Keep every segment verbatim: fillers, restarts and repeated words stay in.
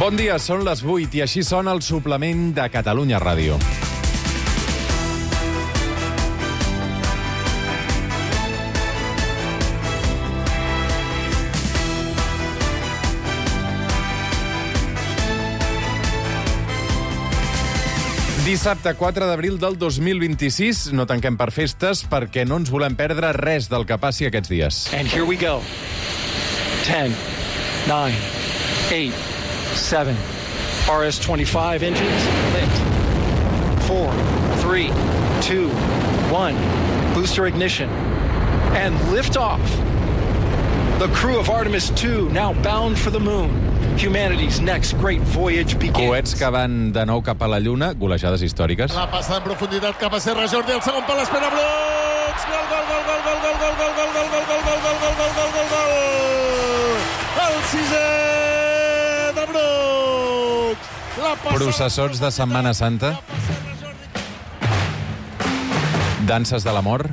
Bon dia, són les vuit i així sona el suplement de Catalunya Ràdio. Dissabte quatre d'abril del dos mil vint-i-sis, no tanquem per festes perquè no ens volem perdre res del que passi aquests dies. And here we go. ten, nine, eight, seven, R S twenty-five engines lit. four, three, two, one, booster ignition, and liftoff. The crew of Artemis two now bound for the moon. Humanity's next great voyage begins. Coets que van de nou cap a la Lluna, golejades històriques. La passada en profunditat cap a Serra Jordi, el segon pal l'espera Brooks. Gol, gol, gol, gol, gol, gol, gol, gol, gol, gol, gol, gol, gol, gol, gol, gol, gol, gol, gol. El sisè de Brooks. Processons de Setmana Santa. Danses de l'amor.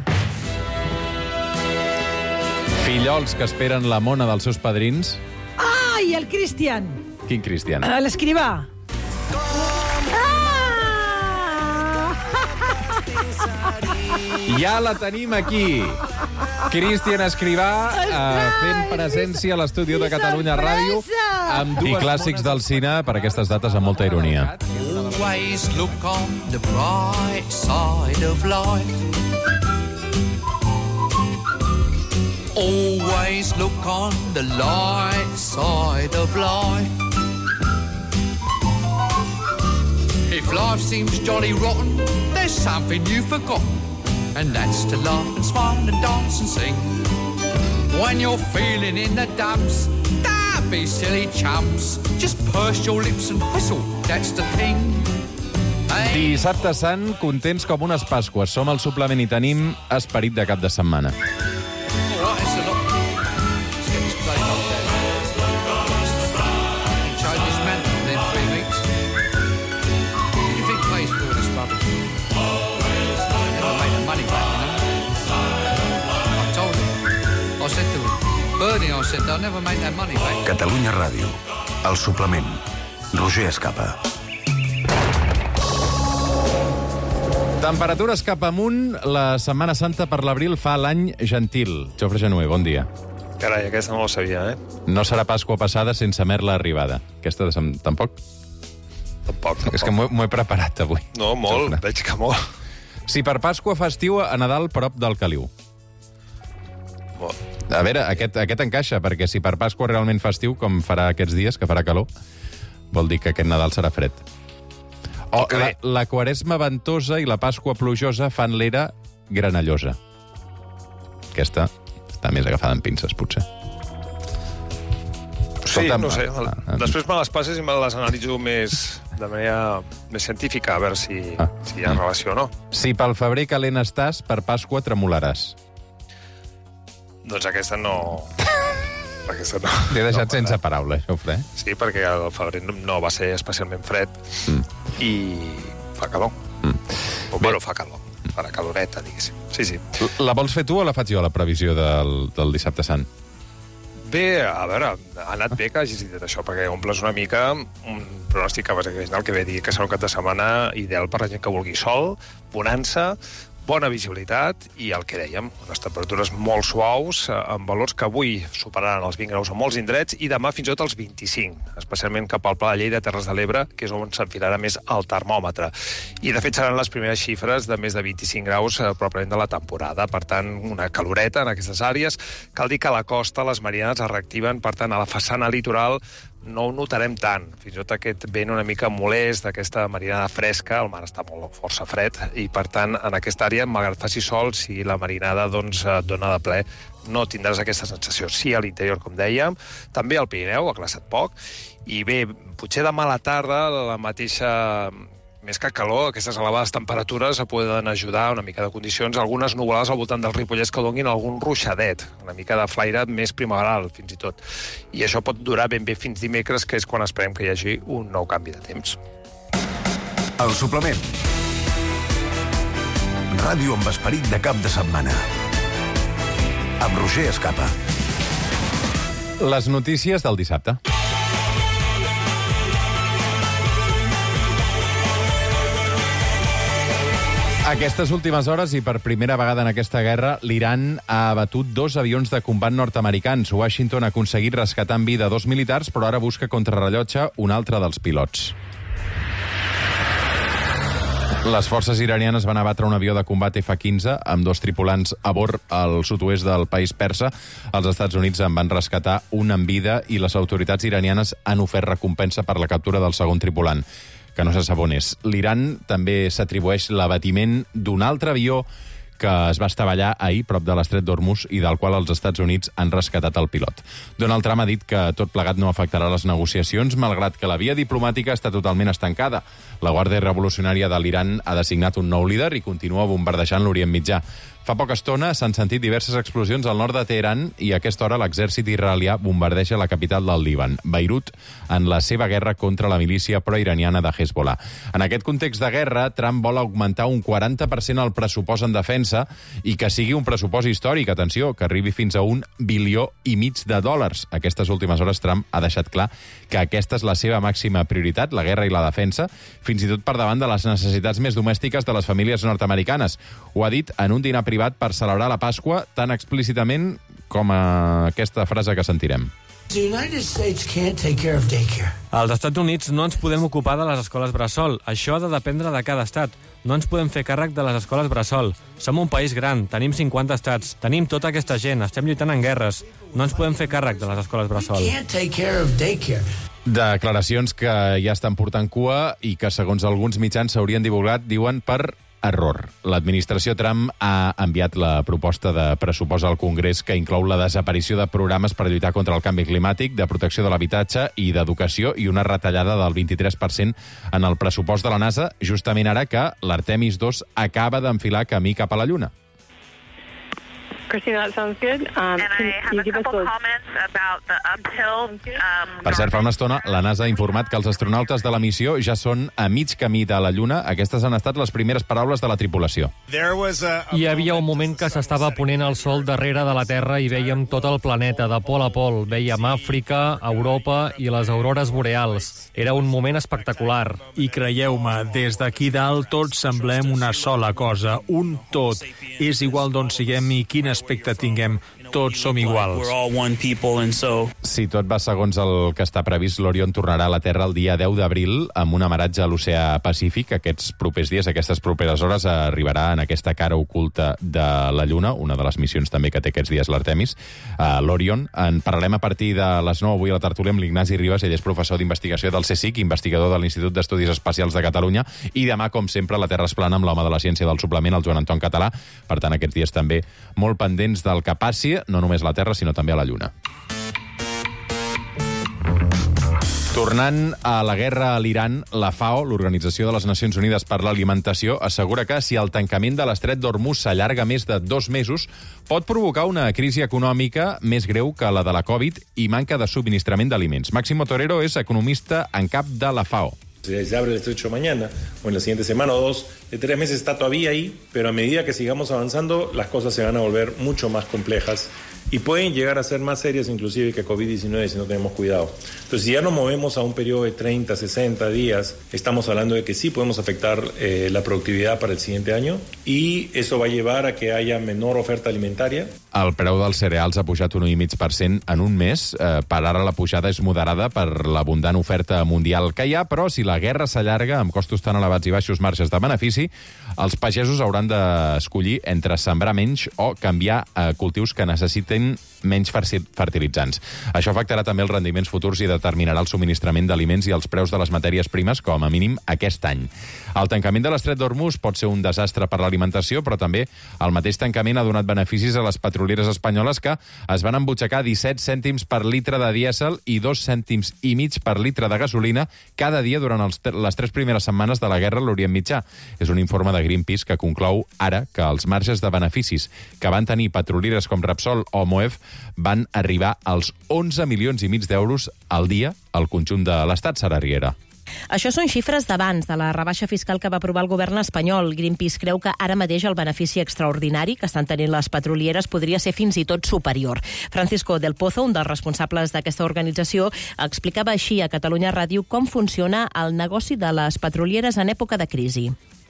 Fillols que esperen la mona dels seus padrins. I el Cristian. Quin Cristian? Uh, L'escrivà. Ah! Ja la tenim aquí. Cristian Escrivà, uh, fent presència a l'estudi de Catalunya Ràdio, amb dues i clàssics del cine per aquestes dates amb molta ironia. Always look on the bright side of life. Always look on the light side of life. If life seems jolly rotten, there's something you've forgotten, and that's to laugh and smile and dance and sing. When you're feeling in the dumps, don't be silly chumps. Just purse your lips and whistle, that's the thing. Hey. Dissabte Sant, contents com unes Pasques. Som al suplement i tenim esperit de cap de setmana. Catalunya Ràdio, el suplement. Roger Escapa. Temperatures cap amunt, la Setmana Santa per l'abril fa l'any gentil. Jofre Genuer, bon dia. Carai, aquesta no la sabia, eh? No serà Pasqua passada sense merla arribada. Aquesta de sem... tampoc? Tampoc, tampoc. És que m'ho he preparat avui. No, molt, Jofre. Veig que molt. Si per Pasqua fa estiu, a Nadal prop del caliu. Molt. A veure, aquest, aquest encaixa, perquè si per Pasqua realment fa estiu, com farà aquests dies, que farà calor, vol dir que aquest Nadal serà fred. O la, la Quaresma ventosa i la Pasqua plujosa fan l'era granellosa. Aquesta està més agafada en pinces, potser. Sí, Escolta'm, no sé. ah, ah, Després me les passes i me les analitzo més, de manera més científica, a veure si, Ah. si hi ha relació o no. Si pel febrer calent estàs, per Pasqua tremolaràs. Doncs aquesta no... aquesta no. T'he deixat no, sense paraules, Jofre. Eh? Sí, perquè el febrer no va ser especialment fred Mm. i fa calor. Mm. O, bueno, fa calor. Farà caloreta, diguéssim. Sí, sí. La vols fer tu o la faig jo, la previsió del, del dissabte sant? Bé, a veure, ha anat bé que hagis dit això, perquè omples una mica un pronòstic que vas a que ve dir que serà un cap de setmana ideal per la gent que vulgui sol, bonança, bona visibilitat i el que dèiem, unes temperatures molt suaus, amb valors que avui superaran els vint graus a molts indrets i demà fins i tot els vint-i-cinc, especialment cap al Pla de Lleida, Terres de l'Ebre, que és on s'enfilarà més el termòmetre. I, de fet, seran les primeres xifres de més de vint-i-cinc graus eh, probablement de la temporada. Per tant, una caloreta en aquestes àrees. Cal dir que a la costa les marinades es reactiven, per tant, a la façana litoral no ho notarem tant. Fins i tot aquest vent una mica molest d'aquesta marinada fresca, el mar està molt força fred, i per tant, en aquesta àrea, malgrat faci sol, si la marinada doncs, et dona de ple, no tindràs aquesta sensació. Sí, a l'interior, com dèiem, també al Pirineu, ha glaçat poc, i bé, potser demà a la tarda, la mateixa... Més que calor, aquestes elevades temperatures poden ajudar una mica de condicions, algunes nuvolades al voltant del Ripollès que donin algun ruixadet, una mica de flaire més primaveral, fins i tot. I això pot durar ben bé fins dimecres, que és quan esperem que hi hagi un nou canvi de temps. El suplement. Ràdio amb esperit de cap de setmana. Amb Roger Escapa. Les notícies del dissabte. Aquestes últimes hores, i per primera vegada en aquesta guerra, l'Iran ha abatut dos avions de combat nord-americans. Washington ha aconseguit rescatar en vida dos militars, però ara busca contrarrellotge un altre dels pilots. Les forces iranianes van abatre un avió de combat F quinze amb dos tripulants a bord al sud-oest del país persa. Els Estats Units en van rescatar un en vida i les autoritats iranianes han ofert recompensa per la captura del segon tripulant, que no se sap on és. L'Iran també s'atribueix l'abatiment d'un altre avió que es va estavellar ahir prop de l'estret d'Hormuz i del qual els Estats Units han rescatat el pilot. Donald Trump ha dit que tot plegat no afectarà les negociacions, malgrat que la via diplomàtica està totalment estancada. La Guàrdia Revolucionària de l'Iran ha designat un nou líder i continua bombardejant l'Orient Mitjà. Fa poca estona s'han sentit diverses explosions al nord de Teheran i a aquesta hora l'exèrcit israelià bombardeja la capital del Líban, Beirut, en la seva guerra contra la milícia proiraniana de Hezbollah. En aquest context de guerra, Trump vol augmentar un quaranta per cent el pressupost en defensa i que sigui un pressupost històric, atenció, que arribi fins a un bilió i mig de dòlars. Aquestes últimes hores Trump ha deixat clar que aquesta és la seva màxima prioritat, la guerra i la defensa, fins i tot per davant de les necessitats més domèstiques de les famílies nord-americanes. Ho ha dit en un dinar privat per celebrar la Pasqua tan explícitament com a aquesta frase que sentirem. Als Estats Units no ens podem ocupar de les escoles bressol. Això ha de dependre de cada estat. No ens podem fer càrrec de les escoles bressol. Som un país gran, tenim cinquanta estats, tenim tota aquesta gent, estem lluitant en guerres. No ens podem fer càrrec de les escoles bressol. Declaracions que ja estan portant cua i que, segons alguns mitjans s'haurien divulgat, diuen per error. L'administració Trump ha enviat la proposta de pressupost al Congrés que inclou la desaparició de programes per lluitar contra el canvi climàtic, de protecció de l'habitatge i d'educació i una retallada del vint-i-tres per cent en el pressupost de la NASA, justament ara que l'Artemis dos acaba d'enfilar camí cap a la Lluna. Christina, that sounds good. Um, and I have a couple comments about the uphill. Um, per cert, fa una estona, la NASA ha informat que els astronautes de la missió ja són a mig camí de la Lluna. Aquestes han estat les primeres paraules de la tripulació. Hi havia un moment que s'estava ponent el sol darrere de la Terra i vèiem tot el planeta, de pol a pol. Vèiem Àfrica, Europa i les aurores boreals. Era un moment espectacular. I creieu-me, des d'aquí dalt tots semblem una sola cosa, un tot. És igual d'on siguem i quin aspecte tinguem, tots som iguals. Si tot va segons el que està previst, l'Orion tornarà a la Terra el dia deu d'abril amb un amaratge a l'oceà Pacífic. Aquests propers dies, aquestes properes hores, arribarà en aquesta cara oculta de la Lluna, una de les missions també que té aquests dies l'Artemis, uh, l'Orion. En parlarem a partir de les nou avui a la tertúlia amb l'Ignasi Ribas. Ell és professor d'investigació del CSIC, investigador de l'Institut d'Estudis Espacials de Catalunya, i demà, com sempre, la Terra és plana amb l'home de la ciència del suplement, el Joan Anton Català. Per tant, aquests dies també molt pendents del que passi, no només a la Terra, sinó també a la Lluna. Tornant a la guerra a l'Iran, la FAO, l'Organització de les Nacions Unides per l'Alimentació, assegura que si el tancament de l'estret d'Hormuz s'allarga més de dos mesos, pot provocar una crisi econòmica més greu que la de la Covid i manca de subministrament d'aliments. Máximo Torero és economista en cap de la FAO. Si se abre el estrecho mañana o en la siguiente semana o dos, de tres meses está todavía ahí, pero a medida que sigamos avanzando, las cosas se van a volver mucho más complejas y pueden llegar a ser más serias inclusive que COVID diecinueve si no tenemos cuidado. Entonces, si ya nos movemos a un periodo de treinta, sesenta días, estamos hablando de que sí podemos afectar eh, la productividad para el siguiente año y eso va a llevar a que haya menor oferta alimentaria. El preu dels cereals ha pujat un un coma cinc per cent en un mes. Eh, per ara la pujada és moderada per l'abundant oferta mundial que hi ha, però si la guerra s'allarga amb costos tan elevats i baixos marges de benefici, els pagesos hauran d'escollir entre sembrar menys o canviar a cultius que necessiten menys fertilitzants. Això afectarà també els rendiments futurs i determinarà el subministrament d'aliments i els preus de les matèries primes, com a mínim aquest any. El tancament de l'estret d'Hormuz pot ser un desastre per l'alimentació, però també el mateix tancament ha donat beneficis a les petrolieres espanyoles que es van embutxacar disset cèntims per litre de dièsel i dos cèntims i mig per litre de gasolina cada dia durant els, les tres primeres setmanes de la guerra a l'Orient Mitjà. És un informe de Greenpeace que conclou ara que els marges de beneficis que van tenir petrolieres com Repsol o Moev van arribar als onze milions i mig d'euros al dia al conjunt de l'estat, Sara Riera. Això són xifres d'abans de la rebaixa fiscal que va aprovar el govern espanyol. Greenpeace creu que ara mateix el benefici extraordinari que estan tenint les petrolieres podria ser fins i tot superior. Francisco del Pozo, un dels responsables d'aquesta organització, explicava així a Catalunya Ràdio com funciona el negoci de les petrolieres en època de crisi.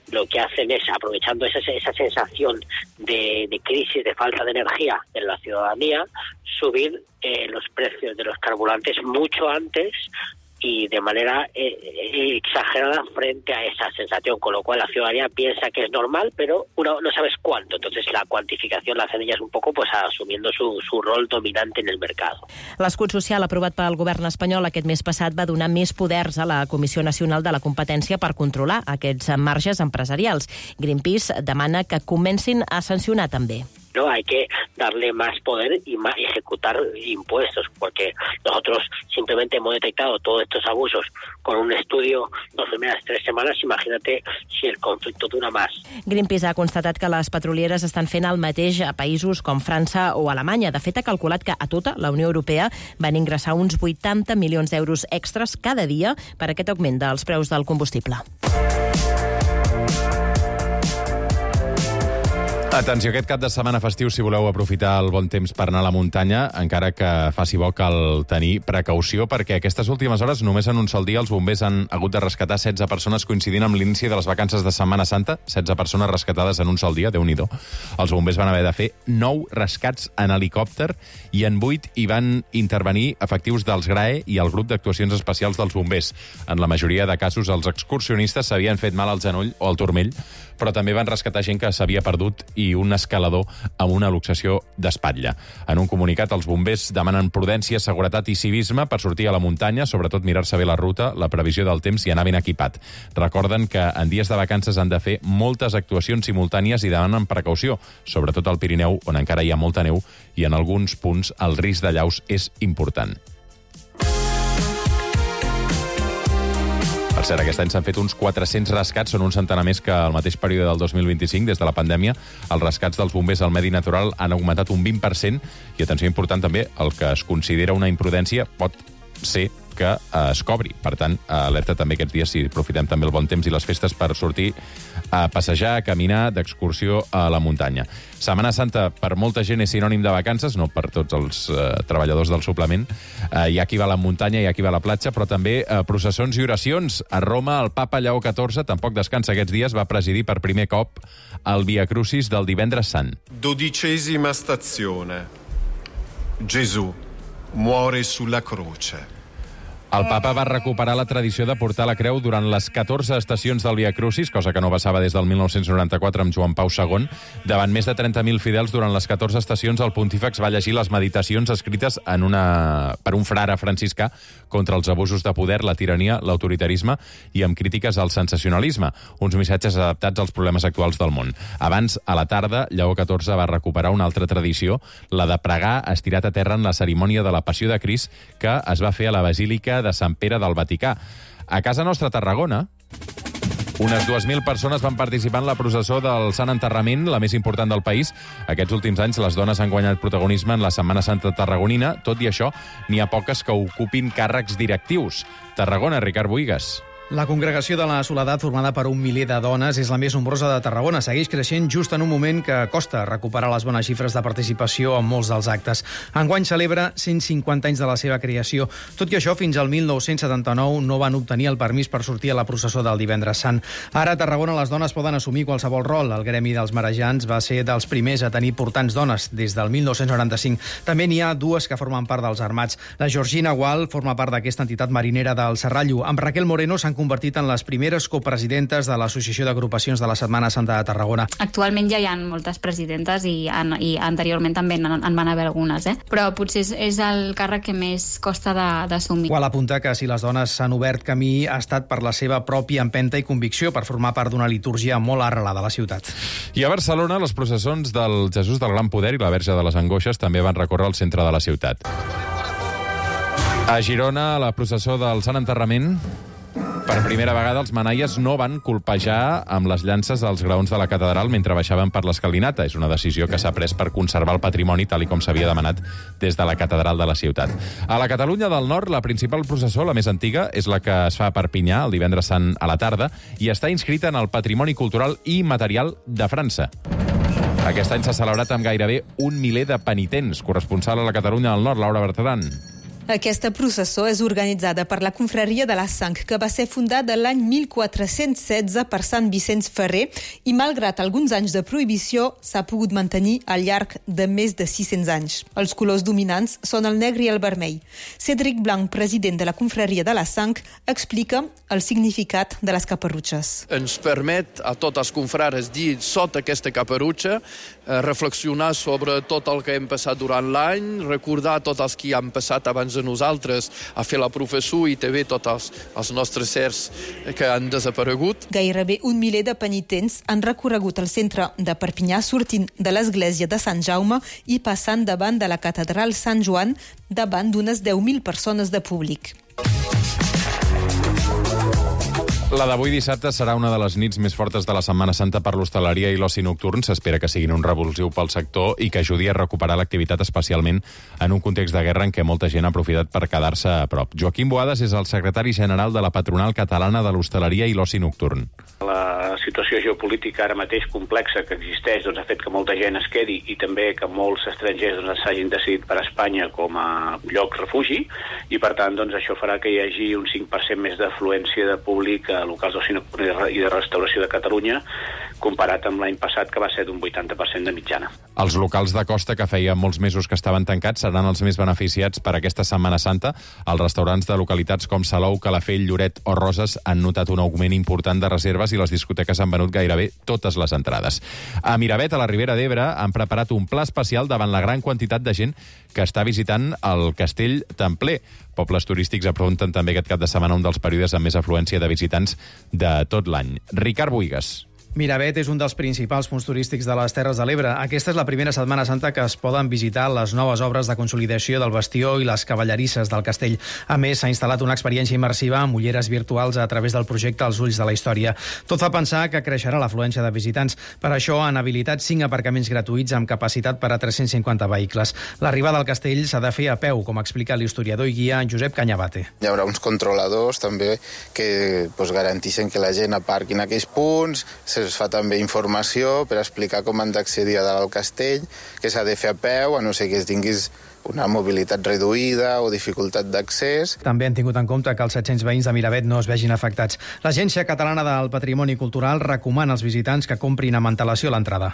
lo que hacen es, aprovechando esa, esa sensación de, de crisis, de falta de energía en la ciudadanía, subir eh, los precios de los carburantes mucho antes y de manera eh, exagerada frente a esa sensación, con lo cual la ciudadanía piensa que es normal, pero uno no sabes cuánto. Entonces la cuantificació la hacen ellas un poco pues asumiendo su, su rol dominante en el mercado. L'escut social aprovat pel govern espanyol aquest mes passat va donar més poders a la Comissió Nacional de la Competència per controlar aquests marges empresarials. Greenpeace demana que comencin a sancionar també. No, hay que darle más poder y más ejecutar impuestos, porque nosotros simplemente hemos detectado todos estos abusos con un estudio las primeras tres semanas. Imagínate si el conflicto dura más. Greenpeace ha constatat que les petrolieres estan fent el mateix a països com França o Alemanya. De fet, ha calculat que a tota la Unió Europea van ingressar uns vuitanta milions d'euros extras cada dia per aquest augment dels preus del combustible. Atenció, aquest cap de setmana festiu, si voleu aprofitar el bon temps per anar a la muntanya, encara que faci bo, cal tenir precaució, perquè aquestes últimes hores, només en un sol dia, els bombers han hagut de rescatar setze persones coincidint amb l'inici de les vacances de Setmana Santa. setze persones rescatades en un sol dia, Déu-n'hi-do. Els bombers van haver de fer nou rescats en helicòpter i en vuit hi van intervenir efectius dels G R A E i el grup d'actuacions especials dels bombers. En la majoria de casos, els excursionistes s'havien fet mal al genoll o al turmell, però també van rescatar gent que s'havia perdut i un escalador amb una luxació d'espatlla. En un comunicat, els bombers demanen prudència, seguretat i civisme per sortir a la muntanya, sobretot mirar-se bé la ruta, la previsió del temps i anar ben equipat. Recorden que en dies de vacances han de fer moltes actuacions simultànies i demanen precaució, sobretot al Pirineu, on encara hi ha molta neu i en alguns punts el risc d'allaus és important. Per cert, aquest any s'han fet uns quatre-cents rescats, són un centenar més que el mateix període del dos mil vint-i-cinc, des de la pandèmia. Els rescats dels bombers al medi natural han augmentat un vint per cent i, atenció important també, el que es considera una imprudència pot ser que es cobri. Per tant, alerta també aquests dies, si aprofitem també el bon temps i les festes per sortir a passejar, a caminar, d'excursió a la muntanya. Setmana Santa, per molta gent, és sinònim de vacances, no per tots els eh, treballadors del suplement. Eh, hi ha qui va a la muntanya, hi ha qui va a la platja, però també eh, processons i oracions. A Roma, el papa Lleó catorze, tampoc descansa aquests dies, va presidir per primer cop el Via Crucis del Divendres Sant. Dodicesima stazione. Gesù muore sulla croce. El papa va recuperar la tradició de portar la creu durant les catorze estacions del Via Crucis, cosa que no passava des del mil nou-cents noranta-quatre amb Joan Pau segon. Davant més de trenta mil fidels durant les catorze estacions, el pontífex va llegir les meditacions escrites en una... per un frare franciscà contra els abusos de poder, la tirania, l'autoritarisme i amb crítiques al sensacionalisme, uns missatges adaptats als problemes actuals del món. Abans, a la tarda, Lleó catorze va recuperar una altra tradició, la de pregar estirat a terra en la cerimònia de la Passió de Crist, que es va fer a la Basílica de Sant Pere del Vaticà. A casa nostra, a Tarragona, unes dues mil persones van participar en la processó del Sant Enterrament, la més important del país. Aquests últims anys les dones han guanyat protagonisme en la Setmana Santa tarragonina. Tot i això, n'hi ha poques que ocupin càrrecs directius. Tarragona, Ricard Bohigas. La congregació de la Soledat, formada per un miler de dones, és la més nombrosa de Tarragona. Segueix creixent just en un moment que costa recuperar les bones xifres de participació en molts dels actes. Enguany celebra cent cinquanta anys de la seva creació. Tot i això, fins al mil nou-cents setanta-nou no van obtenir el permís per sortir a la processó del Divendres Sant. Ara, a Tarragona, les dones poden assumir qualsevol rol. El gremi dels marejants va ser dels primers a tenir portants dones des del mil nou-cents noranta-cinc. També n'hi ha dues que formen part dels armats. La Georgina Gual forma part d'aquesta entitat marinera del Serrallo. Amb Raquel Moreno s'han convertit en les primeres copresidentes de l'Associació d'Agrupacions de la Setmana Santa de Tarragona. Actualment ja hi ha moltes presidentes i, en, i anteriorment també en, en van haver algunes, eh? Però potser és, és el càrrec que més costa d'assumir. Gual apunta que si les dones s'han obert camí ha estat per la seva pròpia empenta i convicció per formar part d'una litúrgia molt arrelada a la ciutat. I a Barcelona, les processons del Jesús del Gran Poder i la Verge de les Angoixes també van recórrer el centre de la ciutat. A Girona, la processó del Sant Enterrament, per primera vegada els manaies no van colpejar amb les llances als graons de la catedral mentre baixaven per l'escalinata. És una decisió que s'ha pres per conservar el patrimoni, tal i com s'havia demanat des de la catedral de la ciutat. A la Catalunya del Nord, la principal processó, la més antiga, és la que es fa a Perpinyà el Divendres Sant a la tarda i està inscrita en el Patrimoni Cultural i Material de França. Aquest any s'ha celebrat amb gairebé un miler de penitents. Corresponsal a la Catalunya del Nord, Laura Bertran. Aquesta processó és organitzada per la confraria de la Sang, que va ser fundada l'any mil quatre-cents setze per Sant Vicenç Ferrer i, malgrat alguns anys de prohibició, s'ha pogut mantenir al llarg de més de sis-cents anys. Els colors dominants són el negre i el vermell. Cédric Blanc, president de la confraria de la Sang, explica el significat de les caparrutxes. Ens permet a tots els confrares dir, sota aquesta caparutxa, reflexionar sobre tot el que hem passat durant l'any, recordar tots els que han passat abans de nosaltres a fer la professó i també tots els, els nostres certs que han desaparegut. Gairebé un miler de penitents han recorregut el centre de Perpinyà sortint de l'església de Sant Jaume i passant davant de la catedral Sant Joan davant d'unes deu mil persones de públic. La d'avui dissabte serà una de les nits més fortes de la Setmana Santa per l'hostaleria i l'oci nocturn. S'espera que siguin un revulsiu pel sector i que ajudi a recuperar l'activitat, especialment en un context de guerra en què molta gent ha aprofitat per quedar-se a prop. Joaquim Boades és el secretari general de la Patronal Catalana de l'Hostaleria i l'Oci Nocturn. La situació geopolítica ara mateix complexa que existeix doncs, ha fet que molta gent es quedi i també que molts estrangers doncs, s'hagin decidit per Espanya com a lloc refugi i, per tant, doncs, això farà que hi hagi un cinc per cent més d'afluència de públic a locals d'oci nocturn i de restauració de Catalunya comparat amb l'any passat, que va ser d'un vuitanta per cent de mitjana. Els locals de costa, que feia molts mesos que estaven tancats, seran els més beneficiats per aquesta Setmana Santa. Els restaurants de localitats com Salou, Calafell, Lloret o Roses han notat un augment important de reserves i les discoteques han venut gairebé totes les entrades. A Miravet, a la Ribera d'Ebre, han preparat un pla especial davant la gran quantitat de gent que està visitant el Castell Templer. Pobles turístics afronten també aquest cap de setmana un dels períodes amb més afluència de visitants de tot l'any. Ricard Buigas. Miravet és un dels principals punts turístics de les Terres de l'Ebre. Aquesta és la primera Setmana Santa que es poden visitar les noves obres de consolidació del bastió i les cavallerisses del castell. A més, s'ha instal·lat una experiència immersiva amb ulleres virtuals a través del projecte Els Ulls de la Història. Tot fa pensar que creixerà l'afluència de visitants. Per això han habilitat cinc aparcaments gratuïts amb capacitat per a tres-cents cinquanta vehicles. L'arribada al castell s'ha de fer a peu, com explica l'historiador i guia Josep Cañabate. Hi haurà uns controladors també que pues, garanteixen que la gent aparqui en aquells punts. Es fa també informació per explicar com han d'accedir a dalt al castell, que s'ha de fer a peu, a no ser que tinguis una mobilitat reduïda o dificultat d'accés. També han tingut en compte que els set-cents veïns de Miravet no es vegin afectats. L'Agència Catalana del Patrimoni Cultural recomana als visitants que comprin amb antelació l'entrada.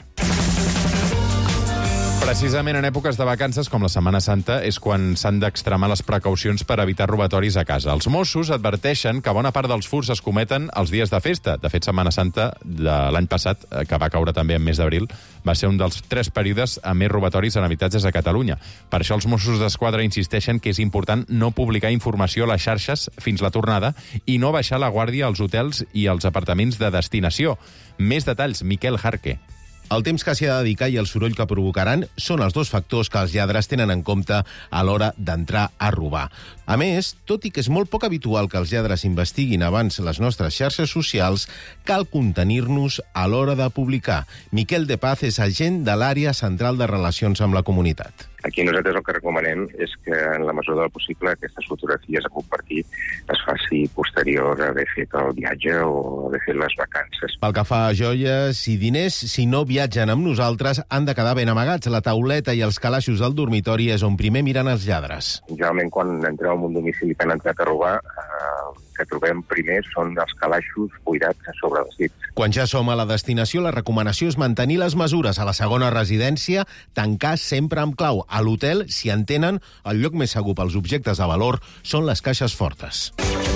Precisament en èpoques de vacances, com la Setmana Santa, és quan s'han d'extremar les precaucions per evitar robatoris a casa. Els Mossos adverteixen que bona part dels furts es cometen els dies de festa. De fet, Setmana Santa de l'any passat, que va caure també en mes d'abril, va ser un dels tres períodes amb més robatoris en habitatges a Catalunya. Per això els Mossos d'Esquadra insisteixen que és important no publicar informació a les xarxes fins la tornada i no baixar la guàrdia als hotels i als apartaments de destinació. Més detalls, Miquel Jarque. El temps que s'hi ha de dedicar i el soroll que provocaran són els dos factors que els lladres tenen en compte a l'hora d'entrar a robar. A més, tot i que és molt poc habitual que els lladres investiguin abans les nostres xarxes socials, cal contenir-nos a l'hora de publicar. Miquel de Paz és agent de l'àrea central de relacions amb la comunitat. Aquí nosaltres el que recomanem és que, en la mesura del possible, aquestes fotografies a compartir es faci posterior a haver fet el viatge o haver fet les vacances. Pel que fa a joies i diners, si no viatgen amb nosaltres, han de quedar ben amagats. La tauleta i els calaixos del dormitori és on primer miren els lladres. Generalment, quan entreu en un domicili que han entrat a robar, eh, el que trobem primer són els calaixos buidats a sobre dels dits. Quan ja som a la destinació, la recomanació és mantenir les mesures. A la segona residència, tancar sempre amb clau. A l'hotel, si en tenen, el lloc més segur pels objectes de valor són les caixes fortes.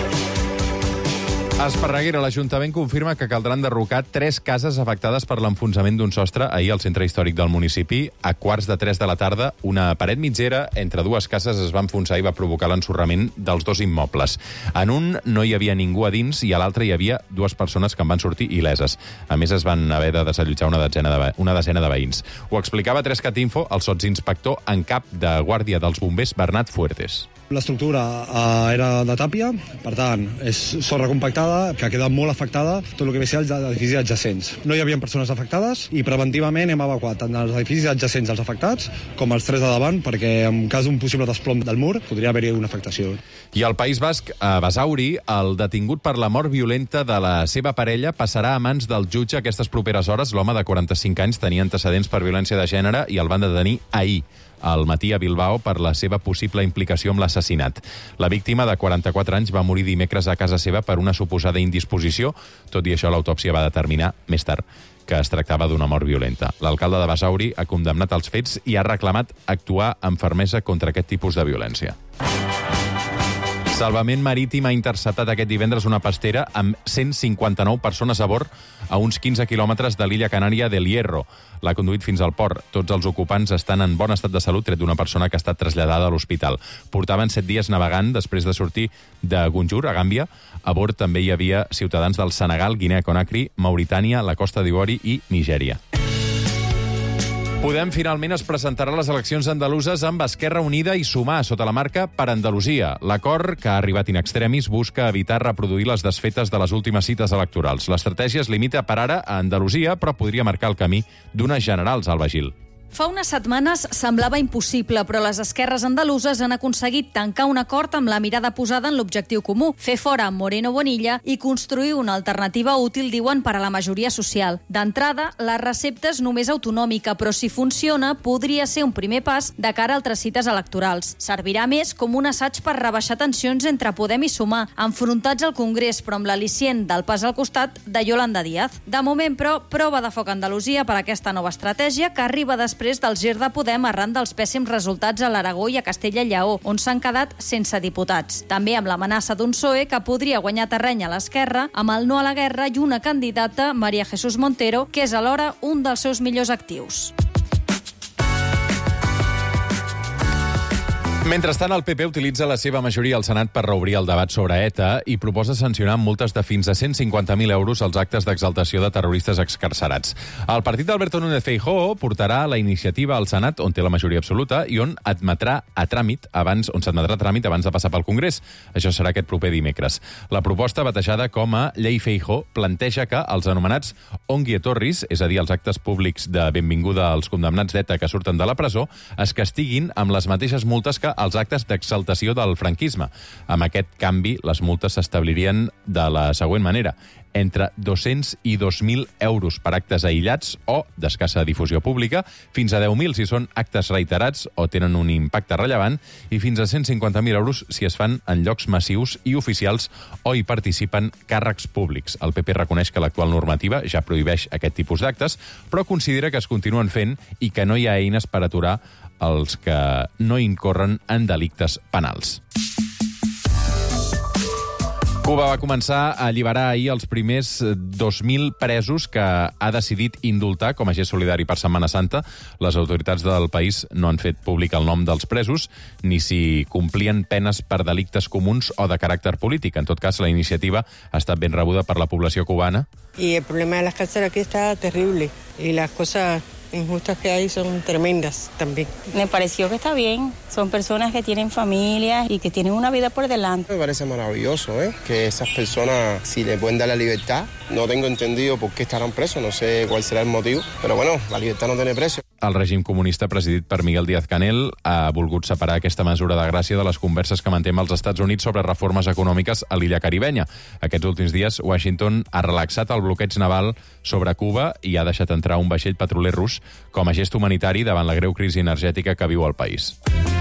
A Esparreguera, l'Ajuntament confirma que caldrà enderrocar tres cases afectades per l'enfonsament d'un sostre ahir al centre històric del municipi. A quarts de tres de la tarda, una paret mitgera entre dues cases es va enfonsar i va provocar l'ensorrament dels dos immobles. En un no hi havia ningú a dins i a l'altre hi havia dues persones que en van sortir il·leses. A més, es van haver de desallotjar una desena de, una desena de veïns. Ho explicava tres cat info el sotsinspector en cap de guàrdia dels bombers, Bernat Fuertes. L'estructura eh, era de tàpia, per tant, és sorra compactada, que ha quedat molt afectada tot el que ve ser els edificis adjacents. No hi havia persones afectades i preventivament hem evacuat tant els edificis adjacents als afectats com els tres de davant, perquè en cas d'un possible desplom del mur podria haver-hi una afectació. I al País Basc, a Basauri, el detingut per la mort violenta de la seva parella passarà a mans del jutge aquestes properes hores. L'home de quaranta-cinc anys tenia antecedents per violència de gènere i el van detenir ahir. al matí a Bilbao per la seva possible implicació amb l'assassinat. La víctima, de quaranta-quatre anys, va morir dimecres a casa seva per una suposada indisposició. Tot i això, l'autòpsia va determinar, més tard, que es tractava d'una mort violenta. L'alcalde de Basauri ha condemnat els fets i ha reclamat actuar amb fermesa contra aquest tipus de violència. Salvament Marítim ha interceptat aquest divendres una pastera amb cent cinquanta-nou persones a bord a uns quinze quilòmetres de l'illa canària del Hierro. L'ha conduït fins al port. Tots els ocupants estan en bon estat de salut, tret d'una persona que ha estat traslladada a l'hospital. Portaven set dies navegant després de sortir de Gunjur, a Gàmbia. A bord també hi havia ciutadans del Senegal, Guinea Conakry, Mauritània, la Costa d'Ivori i Nigèria. Podem finalment es presentarà a les eleccions andaluses amb Esquerra Unida i Sumar sota la marca Per Andalusia. L'acord, que ha arribat in extremis, busca evitar reproduir les desfetes de les últimes cites electorals. L'estratègia es limita per ara a Andalusia, però podria marcar el camí d'unes generals, Alba Gil. Fa unes setmanes semblava impossible, però les esquerres andaluses han aconseguit tancar un acord amb la mirada posada en l'objectiu comú, fer fora Moreno Bonilla i construir una alternativa útil, diuen, per a la majoria social. D'entrada, la recepta és només autonòmica, però si funciona, podria ser un primer pas de cara a altres cites electorals. Servirà més com un assaig per rebaixar tensions entre Podem i Sumar, enfrontats al Congrés, però amb l'al·licient del pas al costat de Yolanda Díaz. De moment, però, prova de foc a Andalusia per a aquesta nova estratègia, que arriba després després del gir de Podem arran dels pèssims resultats a l'Aragó i a Castella i Lleó, on s'han quedat sense diputats. També amb l'amenaça d'un P S O E que podria guanyar terreny a l'esquerra amb el no a la guerra i una candidata, María Jesús Montero, que és alhora un dels seus millors actius. Mentrestant, el P P utilitza la seva majoria al Senat per reobrir el debat sobre ETA i proposa sancionar amb multes de fins a cent cinquanta mil euros els actes d'exaltació de terroristes excarcerats. El partit d'Alberto Núñez Feijóo portarà la iniciativa al Senat, on té la majoria absoluta, i on admetrà a tràmit abans on s'admetrà a tràmit abans de passar pel Congrés. Això serà aquest proper dimecres. La proposta, batejada com a Llei Feijóo, planteja que els anomenats ongietorris, és a dir, els actes públics de benvinguda als condemnats d'ETA que surten de la presó, es castiguin amb les mateixes multes que els actes d'exaltació del franquisme. Amb aquest canvi, les multes s'establirien de la següent manera: entre dos-cents i dos mil euros per actes aïllats o d'escassa difusió pública, fins a deu mil si són actes reiterats o tenen un impacte rellevant, i fins a cent cinquanta mil euros si es fan en llocs massius i oficials o hi participen càrrecs públics. El P P reconeix que l'actual normativa ja prohibeix aquest tipus d'actes, però considera que es continuen fent i que no hi ha eines per aturar els que no incorren en delictes penals. Cuba va començar a alliberar ahir els primers dos mil presos que ha decidit indultar com a gest solidari per Setmana Santa. Les autoritats del país no han fet públic el nom dels presos, ni si complien penes per delictes comuns o de caràcter polític. En tot cas, la iniciativa ha estat ben rebuda per la població cubana. Y el problema de las cárceles aquí está terrible y las cosas injustas que hay son tremendas también. Me pareció que está bien. Son personas que tienen familia y que tienen una vida por delante. Me parece maravilloso, ¿eh? Que esas personas, si le pueden dar la libertad, no tengo entendido por qué estarán presos, no sé cuál será el motivo, pero bueno, la libertad no tiene precio. El règim comunista presidit per Miguel Díaz-Canel ha volgut separar aquesta mesura de gràcia de les converses que manté amb els Estats Units sobre reformes econòmiques a l'illa caribenya. Aquests últims dies, Washington ha relaxat el bloqueig naval sobre Cuba i ha deixat entrar un vaixell petroler rus com a gest humanitari davant la greu crisi energètica que viu el país.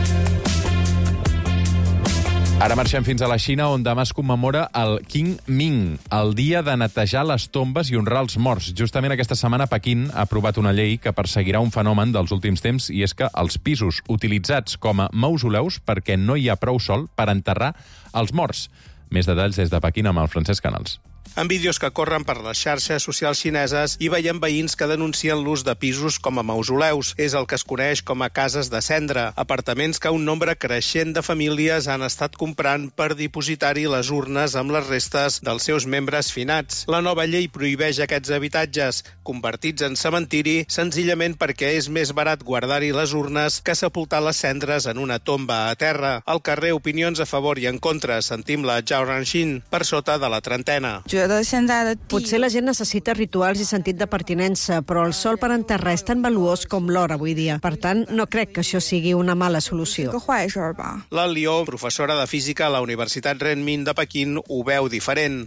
Ara marxem fins a la Xina, on demà es commemora el Qingming, el dia de netejar les tombes i honrar els morts. Justament aquesta setmana Pequín ha aprovat una llei que perseguirà un fenomen dels últims temps, i és que els pisos utilitzats com a mausoleus perquè no hi ha prou sòl per enterrar els morts. Més detalls des de Pequín amb el Francesc Canals. En vídeos que corren per les xarxes socials xineses hi veiem veïns que denuncien l'ús de pisos com a mausoleus. És el que es coneix com a cases de cendra, apartaments que un nombre creixent de famílies han estat comprant per dipositar-hi les urnes amb les restes dels seus membres finats. La nova llei prohibeix aquests habitatges, convertits en cementiri, senzillament perquè és més barat guardar-hi les urnes que sepultar les cendres en una tomba a terra. Al carrer, opinions a favor i en contra. Sentim la Zhao Ranxin, per sota de la trentena. Potser la gent necessita rituals i sentit de pertinença, però el sol per enterrar és tan valuós com l'or avui dia. Per tant, no crec que això sigui una mala solució. La Lió, professora de física a la Universitat Renmin de Pequín, ho veu diferent.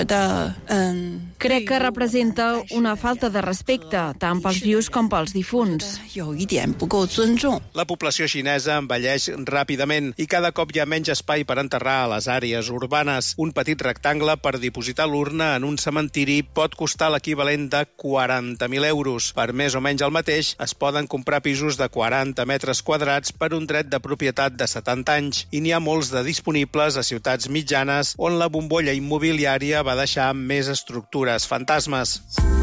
Crec que representa una falta de respecte, tant pels vius com pels difunts. La població xinesa envelleix ràpidament i cada cop hi ha menys espai per enterrar a les àrees urbanes. Un petit rectangle per dipositar l'urna en un cementiri pot costar l'equivalent de quaranta mil euros. Per més o menys el mateix, es poden comprar pisos de quaranta metres quadrats per un dret de propietat de setanta anys, i n'hi ha molts de disponibles a ciutats mitjanes on la bombolla immobiliària va deixar més estructures fantasmes.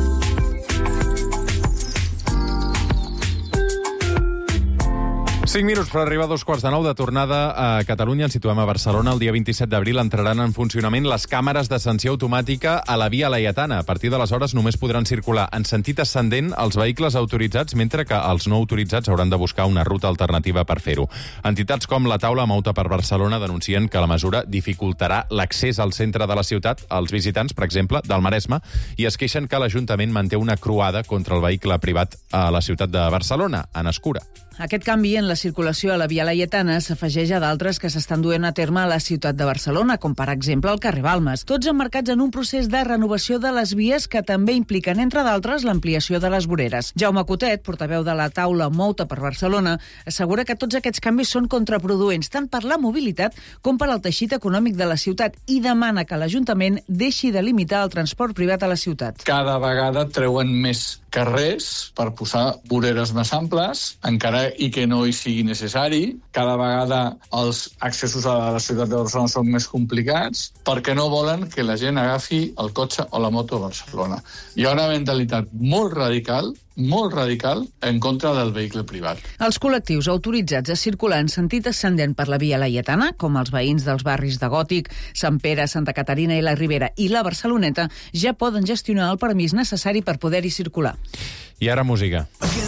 cinc minuts per arribar a dos quarts de nou de tornada a Catalunya. Ens situem a Barcelona. El dia vint-i-set d'abril entraran en funcionament les càmeres de sanció automàtica a la Via Laietana. A partir d'aleshores només podran circular en sentit ascendent els vehicles autoritzats, mentre que els no autoritzats hauran de buscar una ruta alternativa per fer-ho. Entitats com la Taula Mouta per Barcelona denuncien que la mesura dificultarà l'accés al centre de la ciutat als visitants, per exemple, del Maresme, i es queixen que l'Ajuntament manté una croada contra el vehicle privat a la ciutat de Barcelona, en Escura. Aquest canvi en la circulació a la Via Laietana s'afegeix a d'altres que s'estan duent a terme a la ciutat de Barcelona, com per exemple el carrer Balmes, tots emmarcats en un procés de renovació de les vies que també impliquen, entre d'altres, l'ampliació de les voreres. Jaume Cotet, portaveu de la Taula Mouta per Barcelona, assegura que tots aquests canvis són contraproduents tant per la mobilitat com per al teixit econòmic de la ciutat i demana que l'Ajuntament deixi de limitar el transport privat a la ciutat. Cada vegada treuen més carrers per posar voreres més amples, encara i que no hi sigui necessari. Cada vegada els accessos a la ciutat de Barcelona són més complicats perquè no volen que la gent agafi el cotxe o la moto a Barcelona. Hi ha una mentalitat molt radical molt radical en contra del vehicle privat. Els col·lectius autoritzats a circular en sentit ascendent per la Via Laietana, com els veïns dels barris de Gòtic, Sant Pere, Santa Caterina i la Ribera i la Barceloneta, ja poden gestionar el permís necessari per poder-hi circular. I ara música.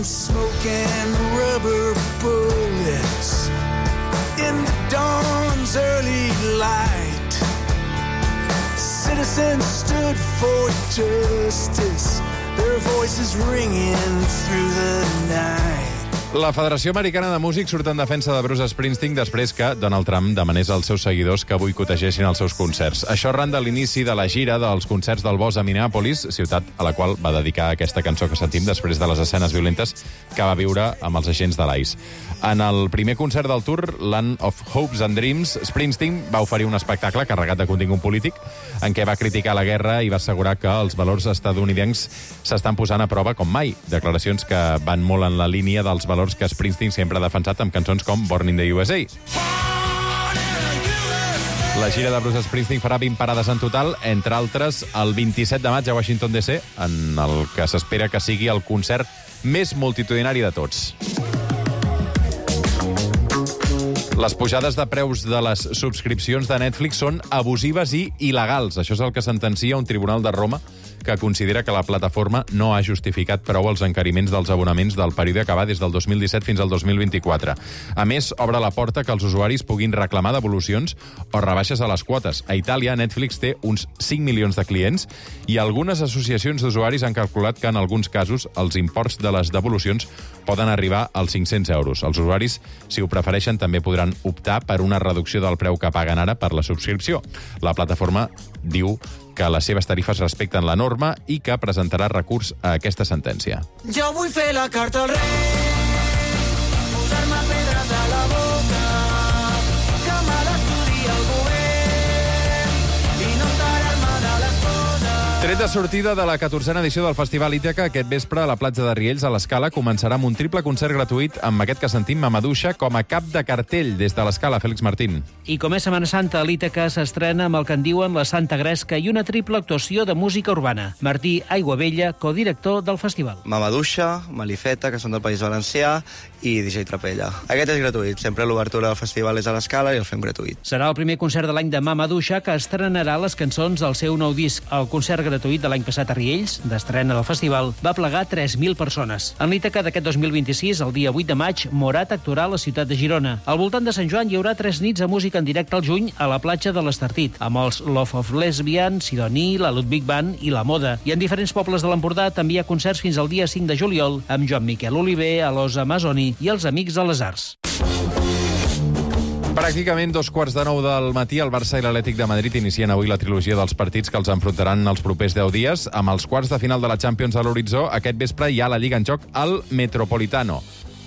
Citizens stood for justice. Their voices ringing through the night. La Federació Americana de Músics surt en defensa de Bruce Springsteen després que Donald Trump demanés als seus seguidors que boicotegessin els seus concerts. Això arran de l'inici de la gira dels concerts del Boss a Minneapolis, ciutat a la qual va dedicar aquesta cançó que sentim després de les escenes violentes que va viure amb els agents de l'ICE. En el primer concert del tour, Land of Hopes and Dreams, Springsteen va oferir un espectacle carregat de contingut polític en què va criticar la guerra i va assegurar que els valors estadounidencs s'estan posant a prova com mai. Declaracions que van molt en la línia dels valors que Springsteen sempre ha defensat amb cançons com Born in the U S A. La gira de Bruce Springsteen farà vint parades en total, entre altres el vint-i-set de maig a Washington D C, en el que s'espera que sigui el concert més multitudinari de tots. Les pujades de preus de les subscripcions de Netflix són abusives i il·legals. Això és el que sentencia un tribunal de Roma que considera que la plataforma no ha justificat prou els encariments dels abonaments del període que va des del dos mil disset fins al dos mil vint-i-quatre. A més, obre la porta que els usuaris puguin reclamar devolucions o rebaixes a les quotes. A Itàlia, Netflix té uns cinc milions de clients i algunes associacions d'usuaris han calculat que en alguns casos els imports de les devolucions poden arribar als cinc-cents euros. Els usuaris, si ho prefereixen, també podran optar per una reducció del preu que paguen ara per la subscripció. La plataforma diu que les seves tarifes respecten la norma i que presentarà recurs a aquesta sentència. Jo vull fer la carta al rei, posar-me pedres a la boca, que me l'estudi el govern i no enterar-me de les coses. Tret de sortida de la catorzena edició del Festival Ítaca, aquest vespre a la platja de Riells, a l'Escala, començarà amb un triple concert gratuït amb aquest que sentim, Mamadouxa, com a cap de cartell des de l'Escala. Fèlix Martín. I com és Setmana Santa, l'Ítaca s'estrena amb el que en diuen la Santa Gresca i una triple actuació de música urbana. Martí Aiguavella, codirector del festival. Mamadouxa, Malifeta, que són del País Valencià, i D J Trapella. Aquest és gratuït. Sempre l'obertura del festival és a l'Escala i el fem gratuït. Serà el primer concert de l'any de Mamadouxa, que estrenarà les cançons del seu nou disc. El concert gratuït gratuït de l'any passat a Riells, d'estrena del festival, va plegar tres mil persones. En l'Ítaca d'aquest dos mil vint-i-sis, el dia vuit de maig, Morat actuarà a la ciutat de Girona. Al voltant de Sant Joan hi haurà tres nits de música en directe al juny a la platja de l'Estartit, amb els Love of Lesbian, Sidoní, la Ludwig Band i la Moda. I en diferents pobles de l'Empordà també hi ha concerts fins al dia cinc de juliol amb Joan Miquel Oliver, Alosa Amazoni i els Amics de les Arts. Pràcticament dos quarts de nou del matí, el Barça i l'Atlètic de Madrid inicien avui la trilogia dels partits que els enfrontaran els propers deu dies. Amb els quarts de final de la Champions a l'horitzó, aquest vespre hi ha la Lliga en joc al Metropolitano.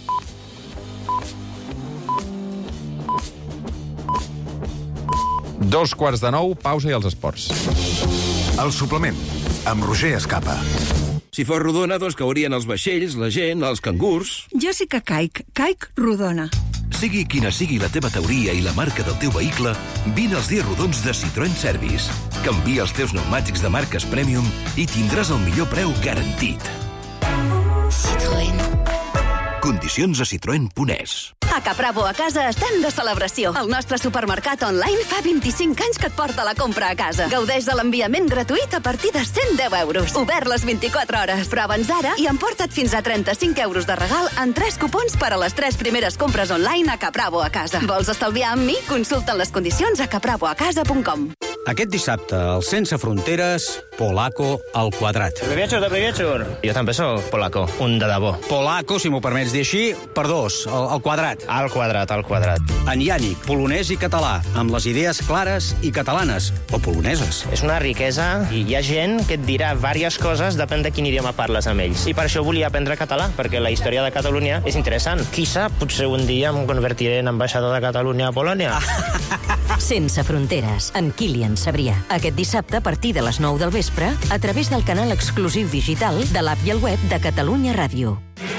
Dos quarts de nou, pausa i els esports. El suplement, amb Roger Escapa. Si fos rodona, doncs caurien els vaixells, la gent, els cangurs... Jo sí que caic, caic rodona. Sigui quina sigui la teva teoria i la marca del teu vehicle, vine als dies rodons de Citroën Service. Canvia els teus pneumàtics de marques Premium i tindràs el millor preu garantit. Citroën. Condicions a citroen punt es. A Capravo a casa estem de celebració. El nostre supermercat online fa vint-i-cinc anys que et porta la compra a casa. Gaudeix de l'enviament gratuït a partir de cent deu euros. Obert les vint-i-quatre hores. Prova'ns ara i emporta't fins a trenta-cinc euros de regal en tres cupons per a les tres primeres compres online a Capravo a casa. Vols estalviar amb mi? Consulta les condicions a capravo a casa punt com. Aquest dissabte, al Sense Fronteres, Polaco al quadrat. Privietxur, de privietxur. Jo també soc polaco, un de debò. Polaco, si m'ho permets dir així, per dos, al, al quadrat. Al quadrat, al quadrat. En Yànic, polonès i català, amb les idees clares i catalanes, o poloneses. És una riquesa i hi ha gent que et dirà diverses coses, depèn de quin idioma parles amb ells. I per això volia aprendre català, perquè la història de Catalunya és interessant. Qui sap, potser un dia em convertiré en ambaixador de Catalunya a Polònia. Sense Fronteres, amb Kilian Sabrià. Aquest dissabte, a partir de les nou del vespre, a través del canal exclusiu digital de l'app i el web de Catalunya Ràdio.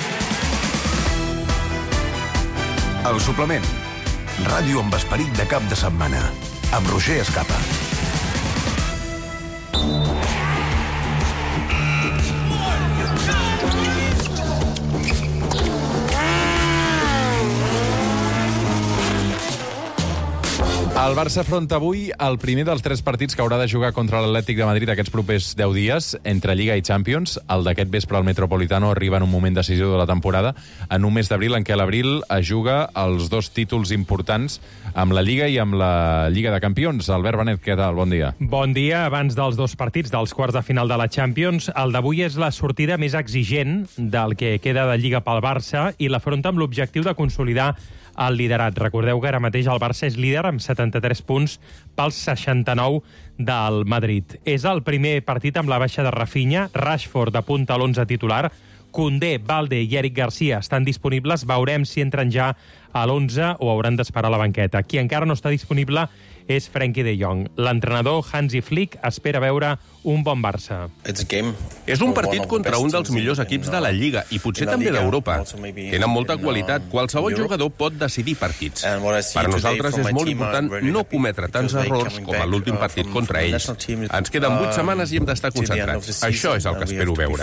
El suplement. Ràdio amb esperit de cap de setmana. Amb Roger Escapa. El Barça afronta avui el primer dels tres partits que haurà de jugar contra l'Atlètic de Madrid aquests propers deu dies, entre Lliga i Champions. El d'aquest vespre al Metropolitano arriba en un moment decisiu de la temporada, en un mes d'abril en què l'Abril es juga els dos títols importants amb la Lliga i amb la Lliga de Campions. Albert Benet, què tal? Bon dia. Bon dia. Abans dels dos partits dels quarts de final de la Champions, el d'avui és la sortida més exigent del que queda de Lliga pel Barça i l'afronta amb l'objectiu de consolidar el liderat. Recordeu que ara mateix el Barça és líder amb setanta-tres punts pels seixanta-nou del Madrid. És el primer partit amb la baixa de Rafinha. Rashford apunta a l'onze titular. Koundé, Balde i Eric Garcia estan disponibles. Veurem si entren ja a l'onze o hauran d'esperar a la banqueta. Qui encara no està disponible és Frenkie de Jong. L'entrenador Hansi Flick espera veure un bon Barça. És un partit contra un dels millors equips de la Lliga i potser també d'Europa. Tenen molta qualitat. Qualsevol jugador pot decidir partits. Per nosaltres és molt important no cometre tants errors com a l'últim partit contra ells. Ens queden vuit setmanes i hem d'estar concentrats. Això és el que espero veure.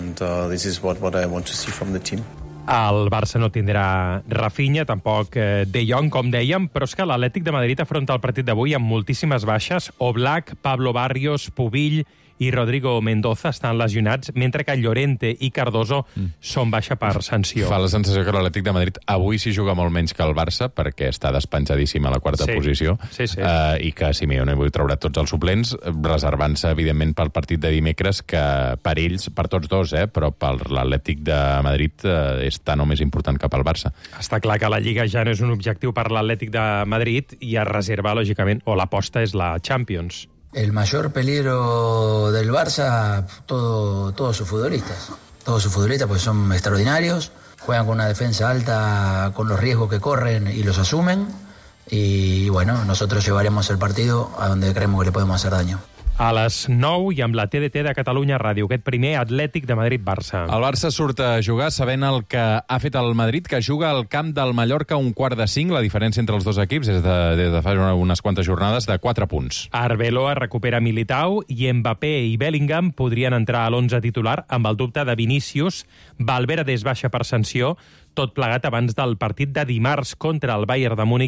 El Barça no tindrà Rafinha, tampoc De Jong, com dèiem, però és que l'Atlètic de Madrid afronta el partit d'avui amb moltíssimes baixes. Oblak, Pablo Barrios, Pubill i Rodrigo Mendoza estan lesionats, mentre que Llorente i Cardoso mm. són baixa per sanció. Fa la sensació que l'Atlètic de Madrid avui s'hi juga molt menys que el Barça, perquè està despenjadíssim a la quarta sí. posició, sí, sí. Uh, i que Simeone avui traurà tots els suplents, reservant-se, evidentment, pel partit de dimecres, que per ells, per tots dos, eh, però per l'Atlètic de Madrid uh, és tan o més important que pel Barça. Està clar que la Lliga ja no és un objectiu per l'Atlètic de Madrid i es reserva, lògicament, o l'aposta és la Champions. El mayor peligro del Barça, todo, todos sus futbolistas. Todos sus futbolistas pues son extraordinarios, juegan con una defensa alta, con los riesgos que corren y los asumen. Y bueno, nosotros llevaremos el partido a donde creemos que le podemos hacer daño. A les nou i amb la T D T de Catalunya Ràdio, aquest primer Atlètic de Madrid-Barça. El Barça surt a jugar sabent el que ha fet el Madrid, que juga al camp del Mallorca un quart de cinc. La diferència entre els dos equips és de, des de fa unes quantes jornades de quatre punts. Arbeloa recupera Militao i Mbappé i Bellingham podrien entrar a l'onze titular amb el dubte de Vinícius. Valverde és baixa per sanció, tot plegat abans del partit de dimarts contra el Bayern de Múnich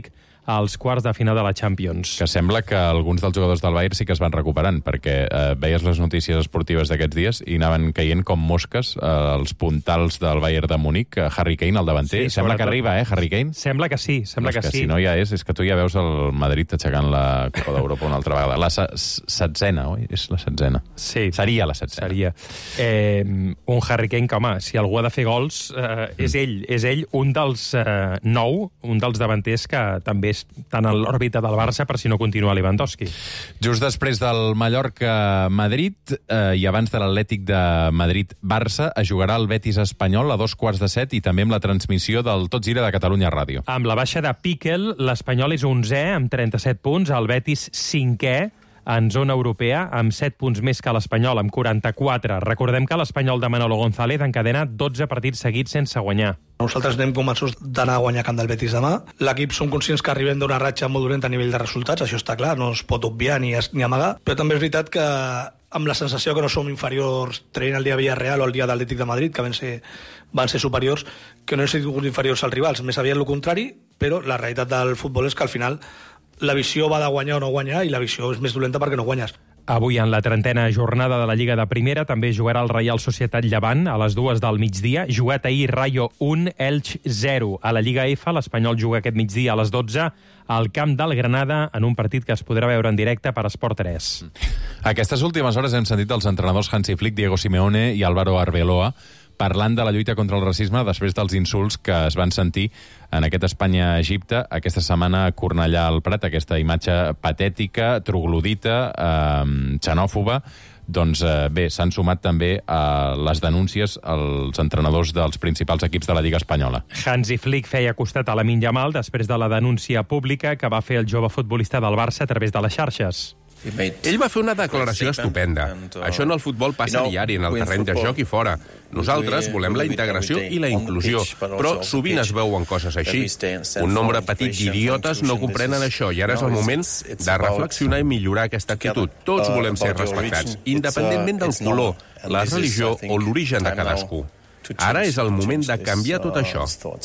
als quarts de final de la Champions. Que sembla que alguns dels jugadors del Bayern sí que es van recuperant, perquè eh, veies les notícies esportives d'aquests dies i anaven caient com mosques eh, els puntals del Bayern de Múnich. Harry Kane, el davanter, sí, sembla que arriba, eh, Harry Kane? Sembla que sí, sembla que, que sí. Si no ja és, és que tu ja veus el Madrid aixecant la Copa d'Europa una altra vegada. La sa setzena, oi? És la setzena. Sí. Seria la setzena. Seria. Eh, un Harry Kane que, home, si algú ha de fer gols, eh, és ell. És ell un dels eh, nou, un dels davanters que també és tant a l'òrbita del Barça per si no continua Lewandowski. Just després del Mallorca-Madrid eh, i abans de l'Atlètic de Madrid-Barça es jugarà el Betis espanyol a dos quarts de set i també amb la transmissió del Tot Gira de Catalunya Ràdio. Amb la baixa de Piquel, l'Espanyol és onzè amb trenta-set punts, el Betis cinquè en zona europea, amb set punts més que l'Espanyol, amb quaranta-quatre. Recordem que l'Espanyol de Manolo González encadena dotze partits seguits sense guanyar. Nosaltres anem convençuts d'anar a guanyar camp del Betis demà. L'equip som conscients que arribem d'una ratxa molt dolenta a nivell de resultats, això està clar, no es pot obviar ni, ni amagar, però també és veritat que amb la sensació que no som inferiors traient el dia Villarreal o el dia d'Atlètic de Madrid, que van ser, van ser superiors, que no hem sigut inferiors als rivals, més aviat el contrari, però la realitat del futbol és que al final la visió va de guanyar o no guanyar i la visió és més dolenta perquè no guanyes. Avui, en la trentena jornada de la Lliga de Primera, també jugarà el Reial Societat Llevant a les dues del migdia. Jugat ahir Rayo un, Elx zero. A la Lliga F, l'Espanyol juga aquest migdia a les dotze al camp del Granada en un partit que es podrà veure en directe per Esport tres. Aquestes últimes hores hem sentit els entrenadors Hansi Flick, Diego Simeone i Álvaro Arbeloa parlant de la lluita contra el racisme després dels insults que es van sentir en aquest Espanya-Egipte aquesta setmana a Cornellà al Prat, aquesta imatge patètica, troglodita, eh, xenòfoba. Doncs eh, bé, s'han sumat també a les denúncies als entrenadors dels principals equips de la Lliga Espanyola. Hansi Flick feia costat a Lamine Yamal després de la denúncia pública que va fer el jove futbolista del Barça a través de les xarxes. Ell va fer una declaració estupenda. Això en el futbol passa diari, en el terreny de joc i fora. Nosaltres volem la integració i la inclusió, però sovint es veuen coses així. Un nombre petit d'idiotes no comprenen això i ara és el moment de reflexionar i millorar aquesta actitud. Tots volem ser respectats, independentment del color, la religió o l'origen de cadascú. Ara és el moment de canviar tot això.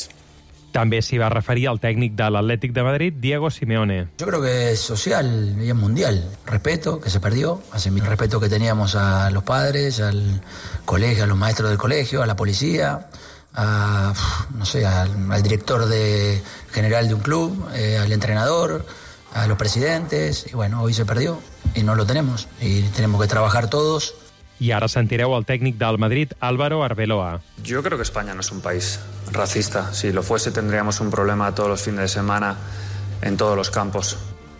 També s'hi va referir al tècnic de l'Atlètic de Madrid, Diego Simeone. Yo creo que es social y es mundial. Respeto que se perdió, hace el respeto que teníamos a los padres, al colegio, a los maestros del colegio, a la policía, a, no sé, al, al director de, general de un club, eh, al entrenador, a los presidentes. Y bueno, hoy se perdió y no lo tenemos. Y tenemos que trabajar todos. I ara sentireu el tècnic del Madrid, Álvaro Arbeloa. Yo creo que España no es un país racista. Si lo fuese, tendríamos un problema todos los fines de semana en todos los campos.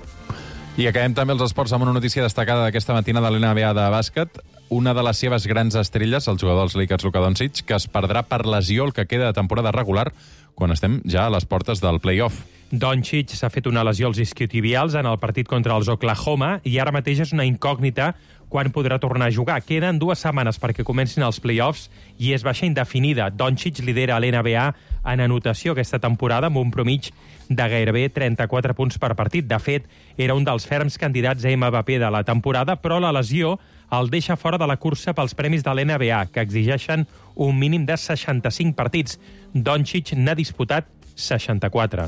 I acabem també els esports amb una notícia destacada d'aquesta matina de l'N B A de bàsquet. Una de les seves grans estrelles, el jugador dels Lakers, Luka Doncic, que es perdrà per lesió el que queda de temporada regular quan estem ja a les portes del play-off. Doncic s'ha fet una lesió als isquiotibials en el partit contra els Oklahoma i ara mateix és una incògnita quan podrà tornar a jugar. Queden dues setmanes perquè comencin els play-offs i és baixa indefinida. Doncic lidera l'N B A en anotació aquesta temporada amb un promig de gairebé trenta-quatre punts per partit. De fet, era un dels ferms candidats a M V P de la temporada, però la lesió el deixa fora de la cursa pels premis de l'N B A, que exigeixen un mínim de seixanta-cinc partits. Doncic n'ha disputat seixanta-quatre.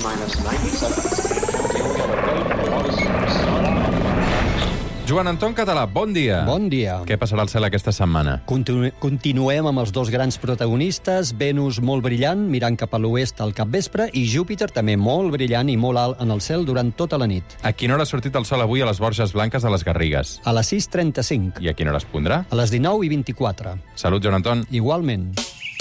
Joan Anton Català, bon dia. Bon dia. Què passarà al cel aquesta setmana? Continu continuem amb els dos grans protagonistes, Venus molt brillant, mirant cap a l'oest al capvespre, i Júpiter també molt brillant i molt alt en el cel durant tota la nit. A quina hora ha sortit el sol avui a les Borges Blanques de les Garrigues? A les sis trenta-cinc. I a quina hora es pondrà? A les dinou i vint-i-quatre. Salut, Joan Anton. Igualment.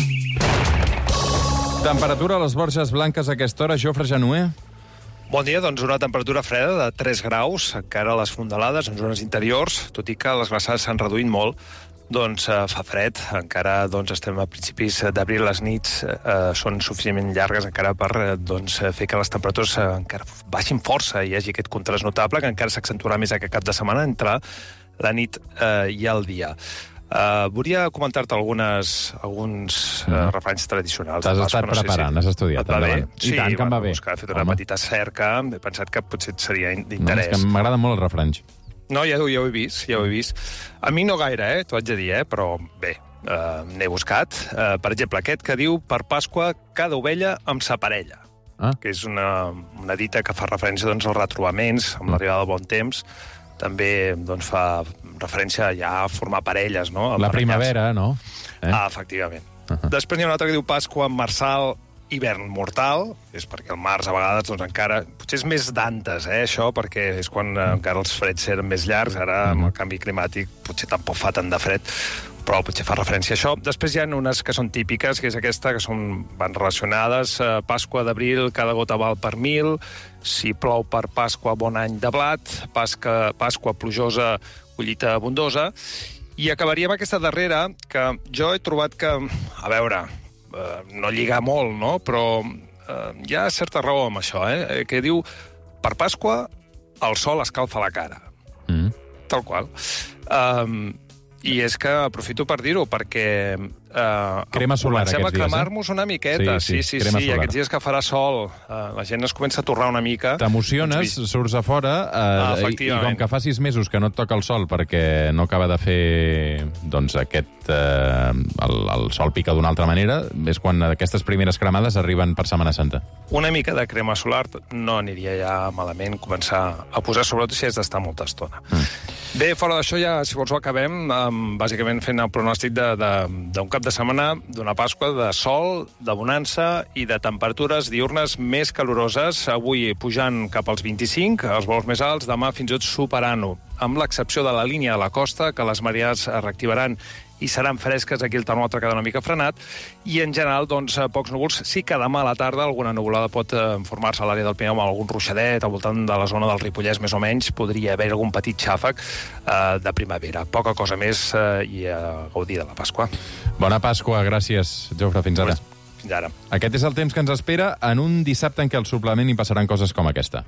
Temperatura a les Borges Blanques a aquesta hora, Jofre Januer? Bon dia, doncs una temperatura freda de tres graus, encara a les fondalades, en zones interiors, tot i que les glaçades s'han reduït molt, doncs eh, fa fred, encara doncs, estem a principis d'abril, les nits eh, són suficientment llargues encara per eh, doncs, fer que les temperatures eh, encara baixin força i hi hagi aquest contrast notable, que encara s'accentuarà més aquest cap de setmana entre la nit eh, i el dia. Uh, volia comentar-te algunes, alguns uh, refranys tradicionals. T'has estat no preparant, sé si has estudiat. Va bé? I tant, que em va bé. He fet una Home. petita cerca, he pensat que potser seria d'interès. No, és que m'agraden molt els refranys. No, ja, ja ho he vist, ja ho he vist. A mi no gaire, eh, t'ho haig de dir, eh, però bé, uh, n'he buscat. Uh, per exemple, aquest que diu, per Pasqua, cada ovella amb sa parella. Ah. que és una, una dita que fa referència doncs, als retrobaments, amb l'arribada del bon temps. També doncs, fa referència ja a formar parelles, no? La primavera, no? Eh? Ah, efectivament. Uh -huh. Després n'hi ha una altra que diu Pasqua marçal, hivern mortal, és perquè el març a vegades doncs, encara... Potser és més d'antes, eh, això, perquè és quan eh, encara els freds eren més llargs, ara amb el canvi climàtic potser tampoc fa tant de fred, però potser fa referència a això. Després hi ha unes que són típiques, que és aquesta, que són, van relacionades. Eh, Pasqua d'abril, cada gota val per mil. Si plou per Pasqua, bon any de blat. Pasqua, Pasqua plujosa, collita abundosa. I acabaria amb aquesta darrera, que jo he trobat que, a veure, eh, no lliga molt, no? Però eh, hi ha certa raó amb això, eh? Que diu, per Pasqua, el sol escalfa la cara. Mm. Tal qual. Um, I és que aprofito per dir-ho, perquè eh, crema solar comencem a aquests dies, cremar-nos una miqueta. Sí, sí, sí, sí, sí. Aquests dies que farà sol, eh, la gent es comença a torrar una mica. T'emociones, surts a fora, eh, ah, i, i com que fa sis mesos que no et toca el sol perquè no acaba de fer doncs, aquest... Eh, el, el sol pica d'una altra manera, és quan aquestes primeres cremades arriben per Setmana Santa. Una mica de crema solar no aniria ja malament començar a posar, sobretot si has d'estar molta estona. Mm. Bé, fora d'això ja, si vols, ho acabem, um, bàsicament fent el pronòstic d'un cap de setmana, d'una Pasqua, de sol, de bonança i de temperatures diurnes més caloroses, avui pujant cap als vint-i-cinc, els vols més alts, demà fins i tot superant-ho, amb l'excepció de la línia de la costa, que les marees es reactivaran i seran fresques, aquí el termòmetre queda una mica frenat, i en general, doncs, pocs núvols. Sí que demà a la tarda alguna nuvolada pot eh, formar-se a l'àrea del Pirineu amb algun ruixadet, al voltant de la zona del Ripollès, més o menys, podria haver algun petit xàfec eh, de primavera. Poca cosa més eh, i a gaudir de la Pasqua. Bona Pasqua, gràcies, Jofre, fins ara. Fins ara. Aquest és el temps que ens espera en un dissabte en què al suplement hi passaran coses com aquesta.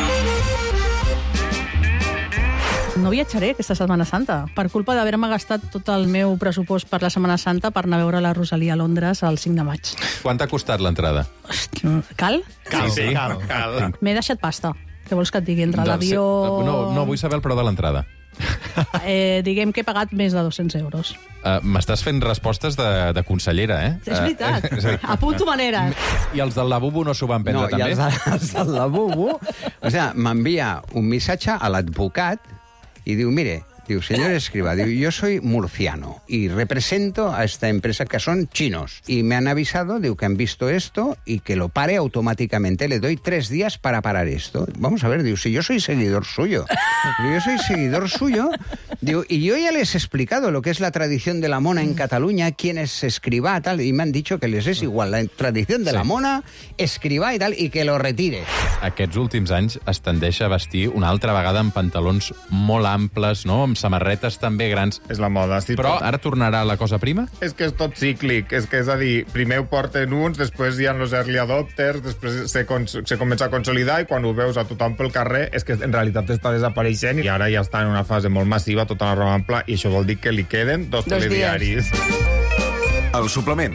No viatjaré aquesta Setmana Santa, per culpa d'haver-me gastat tot el meu pressupost per la Setmana Santa per anar a veure la Rosalia a Londres el cinc de maig. Quant t'ha costat l'entrada? Cal? Cal, sí, cal. cal. M'he deixat pasta. Què vols que et digui? Entre l'avió... No, no, vull saber el preu de l'entrada. Eh, diguem que he pagat més de dos-cents euros. Uh, M'estàs fent respostes de, de consellera, eh? És veritat. Uh, és, és Apunto maneres. I els del lavabo no s'ho van prendre, no, també? No, i els, els del lavabo... O sea, m'envia un missatge a l'advocat y digo, mire, digo, señor escriba, digo, yo soy murciano y represento a esta empresa que son chinos. Y me han avisado, digo, que han visto esto y que lo pare automáticamente. Le doy tres días para parar esto. Vamos a ver, digo, si yo soy seguidor suyo. Digo, yo soy seguidor suyo. Digo, y yo ya les he explicado lo que es la tradición de la mona en Cataluña, quién es escribá, tal, y me han dicho que les es igual la tradición de sí. la mona, escribà i tal, i que lo retire. Aquests últims anys es tendeix a vestir una altra vegada amb pantalons molt amples, no? Amb samarretes també grans. És la moda. Sí, però tot. Ara tornarà la cosa prima? És que és tot cíclic. És que és a dir, primer ho porten uns, després hi ha els early adopters, després se, se comença a consolidar i quan ho veus a tothom pel carrer és que en realitat està desapareixent i ara ja està en una fase molt massiva tota la roba ampla i això vol dir que li queden dos, dos telediaris. Dies. El suplement.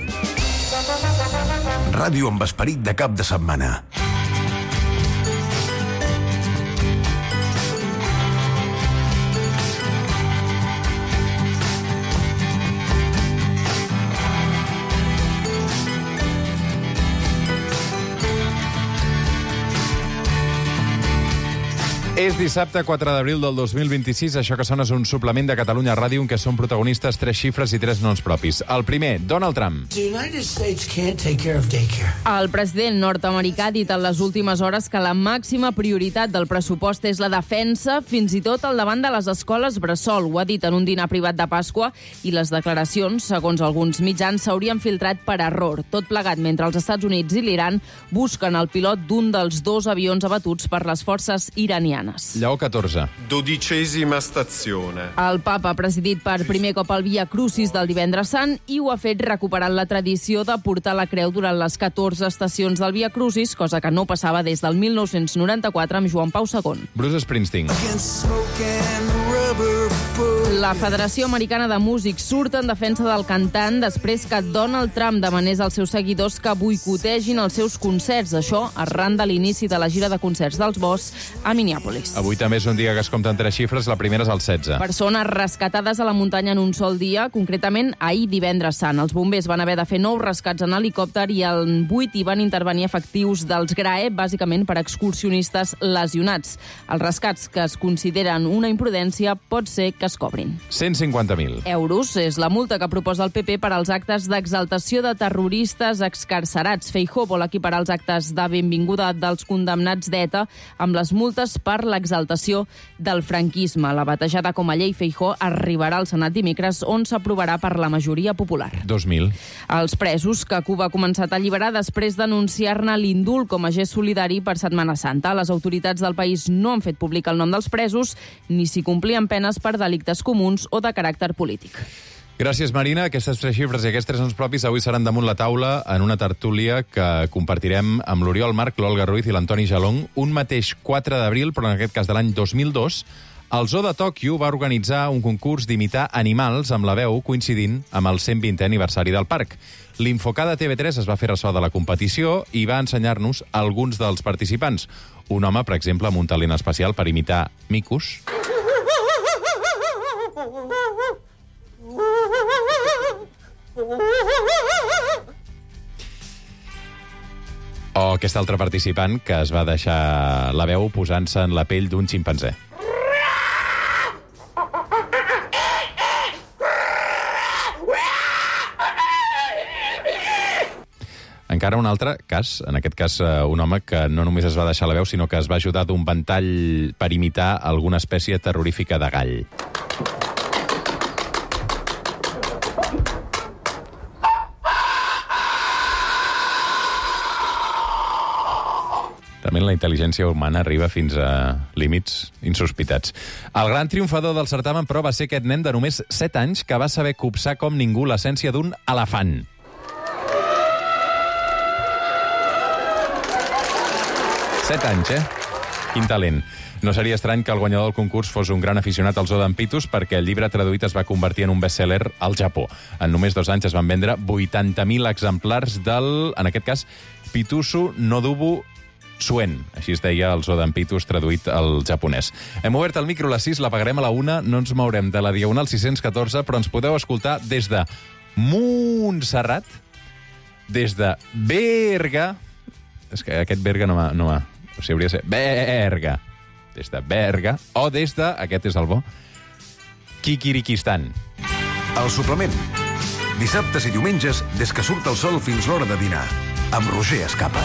Ràdio amb esperit de cap de setmana. És dissabte quatre d'abril del dos mil vint-i-sis. Això que sona és un suplement de Catalunya Ràdio en què són protagonistes tres xifres i tres noms propis. El primer, Donald Trump. El president nord-americà ha dit en les últimes hores que la màxima prioritat del pressupost és la defensa, fins i tot al davant de les escoles bressol. Ho ha dit en un dinar privat de Pasqua i les declaracions, segons alguns mitjans, s'haurien filtrat per error. Tot plegat mentre els Estats Units i l'Iran busquen el pilot d'un dels dos avions abatuts per les forces iranianes. Lleó catorze. Dodicesima stazione. El papa ha presidit per primer cop el Via Crucis del Divendres Sant i ho ha fet recuperant la tradició de portar la creu durant les catorze estacions del Via Crucis, cosa que no passava des del mil nou-cents noranta-quatre amb Joan Pau segon. Bruce Springsteen. La Federació Americana de Músics surt en defensa del cantant després que Donald Trump demanés als seus seguidors que boicotegin els seus concerts. Això arran de l'inici de la gira de concerts dels Boss a Minneapolis. Avui també és un dia que es compten tres xifres, la primera és el setze. Persones rescatades a la muntanya en un sol dia, concretament ahir divendres sant. Els bombers van haver de fer nou rescats en helicòpter i en vuit hi van intervenir efectius dels G R A E, bàsicament per excursionistes lesionats. Els rescats que es consideren una imprudència pot ser que es cobrin. cent cinquanta mil euros és la multa que proposa el P P per als actes d'exaltació de terroristes excarcerats. Feijóo vol equiparar els actes de benvinguda dels condemnats d'ETA amb les multes per l'exaltació del franquisme. La batejada com a llei Feijóo arribarà al Senat dimecres, on s'aprovarà per la majoria popular. dos mil Els presos que Cuba ha començat a alliberar després d'anunciar-ne l'indult com a gest solidari per Setmana Santa. Les autoritats del país no han fet públic el nom dels presos ni si complien penes per delictes comuns o de caràcter polític. Gràcies, Marina. Aquestes tres xifres i aquests tres noms propis avui seran damunt la taula en una tertúlia que compartirem amb l'Oriol Marc, l'Olga Ruiz i l'Antoni Jalong un mateix quatre d'abril, però en aquest cas de l'any dos mil dos, el Zoo de Tòquio va organitzar un concurs d'imitar animals amb la veu coincidint amb el cent vintè aniversari del parc. L'Infocada T V tres es va fer ressò de la competició i va ensenyar-nos alguns dels participants. Un home, per exemple, amb un talent especial per imitar micos. O aquest altre participant que es va deixar la veu posant-se en la pell d'un ximpanzé. Encara un altre cas, en aquest cas un home que no només es va deixar la veu, sinó que es va ajudar d'un ventall per imitar alguna espècie terrorífica de gall. Realment la intel·ligència humana arriba fins a límits insospitats. El gran triomfador del certamen, però, va ser aquest nen de només set anys que va saber copsar com ningú l'essència d'un elefant. Set anys, eh? Quin talent. No seria estrany que el guanyador del concurs fos un gran aficionat al zoo d'en Pitus, perquè el llibre traduït es va convertir en un best-seller al Japó. En només dos anys es van vendre vuitanta mil exemplars del, en aquest cas, Pitusu Nodobu Suen. Així es deia el zoo d'en Pitus traduït al japonès. Hem obert el micro a les sis, la pagarem a la una, no ens mourem de la Diagonal sis-cents catorze, però ens podeu escoltar des de Montserrat, des de Berga... És que aquest Berga no va... No va. O sigui, hauria de ser Berga. Des de Berga. O des de, aquest és el bo, Kikirikistan. El suplement. Dissabtes i diumenges, des que surt el sol fins l'hora de dinar. Amb Roger Escapa.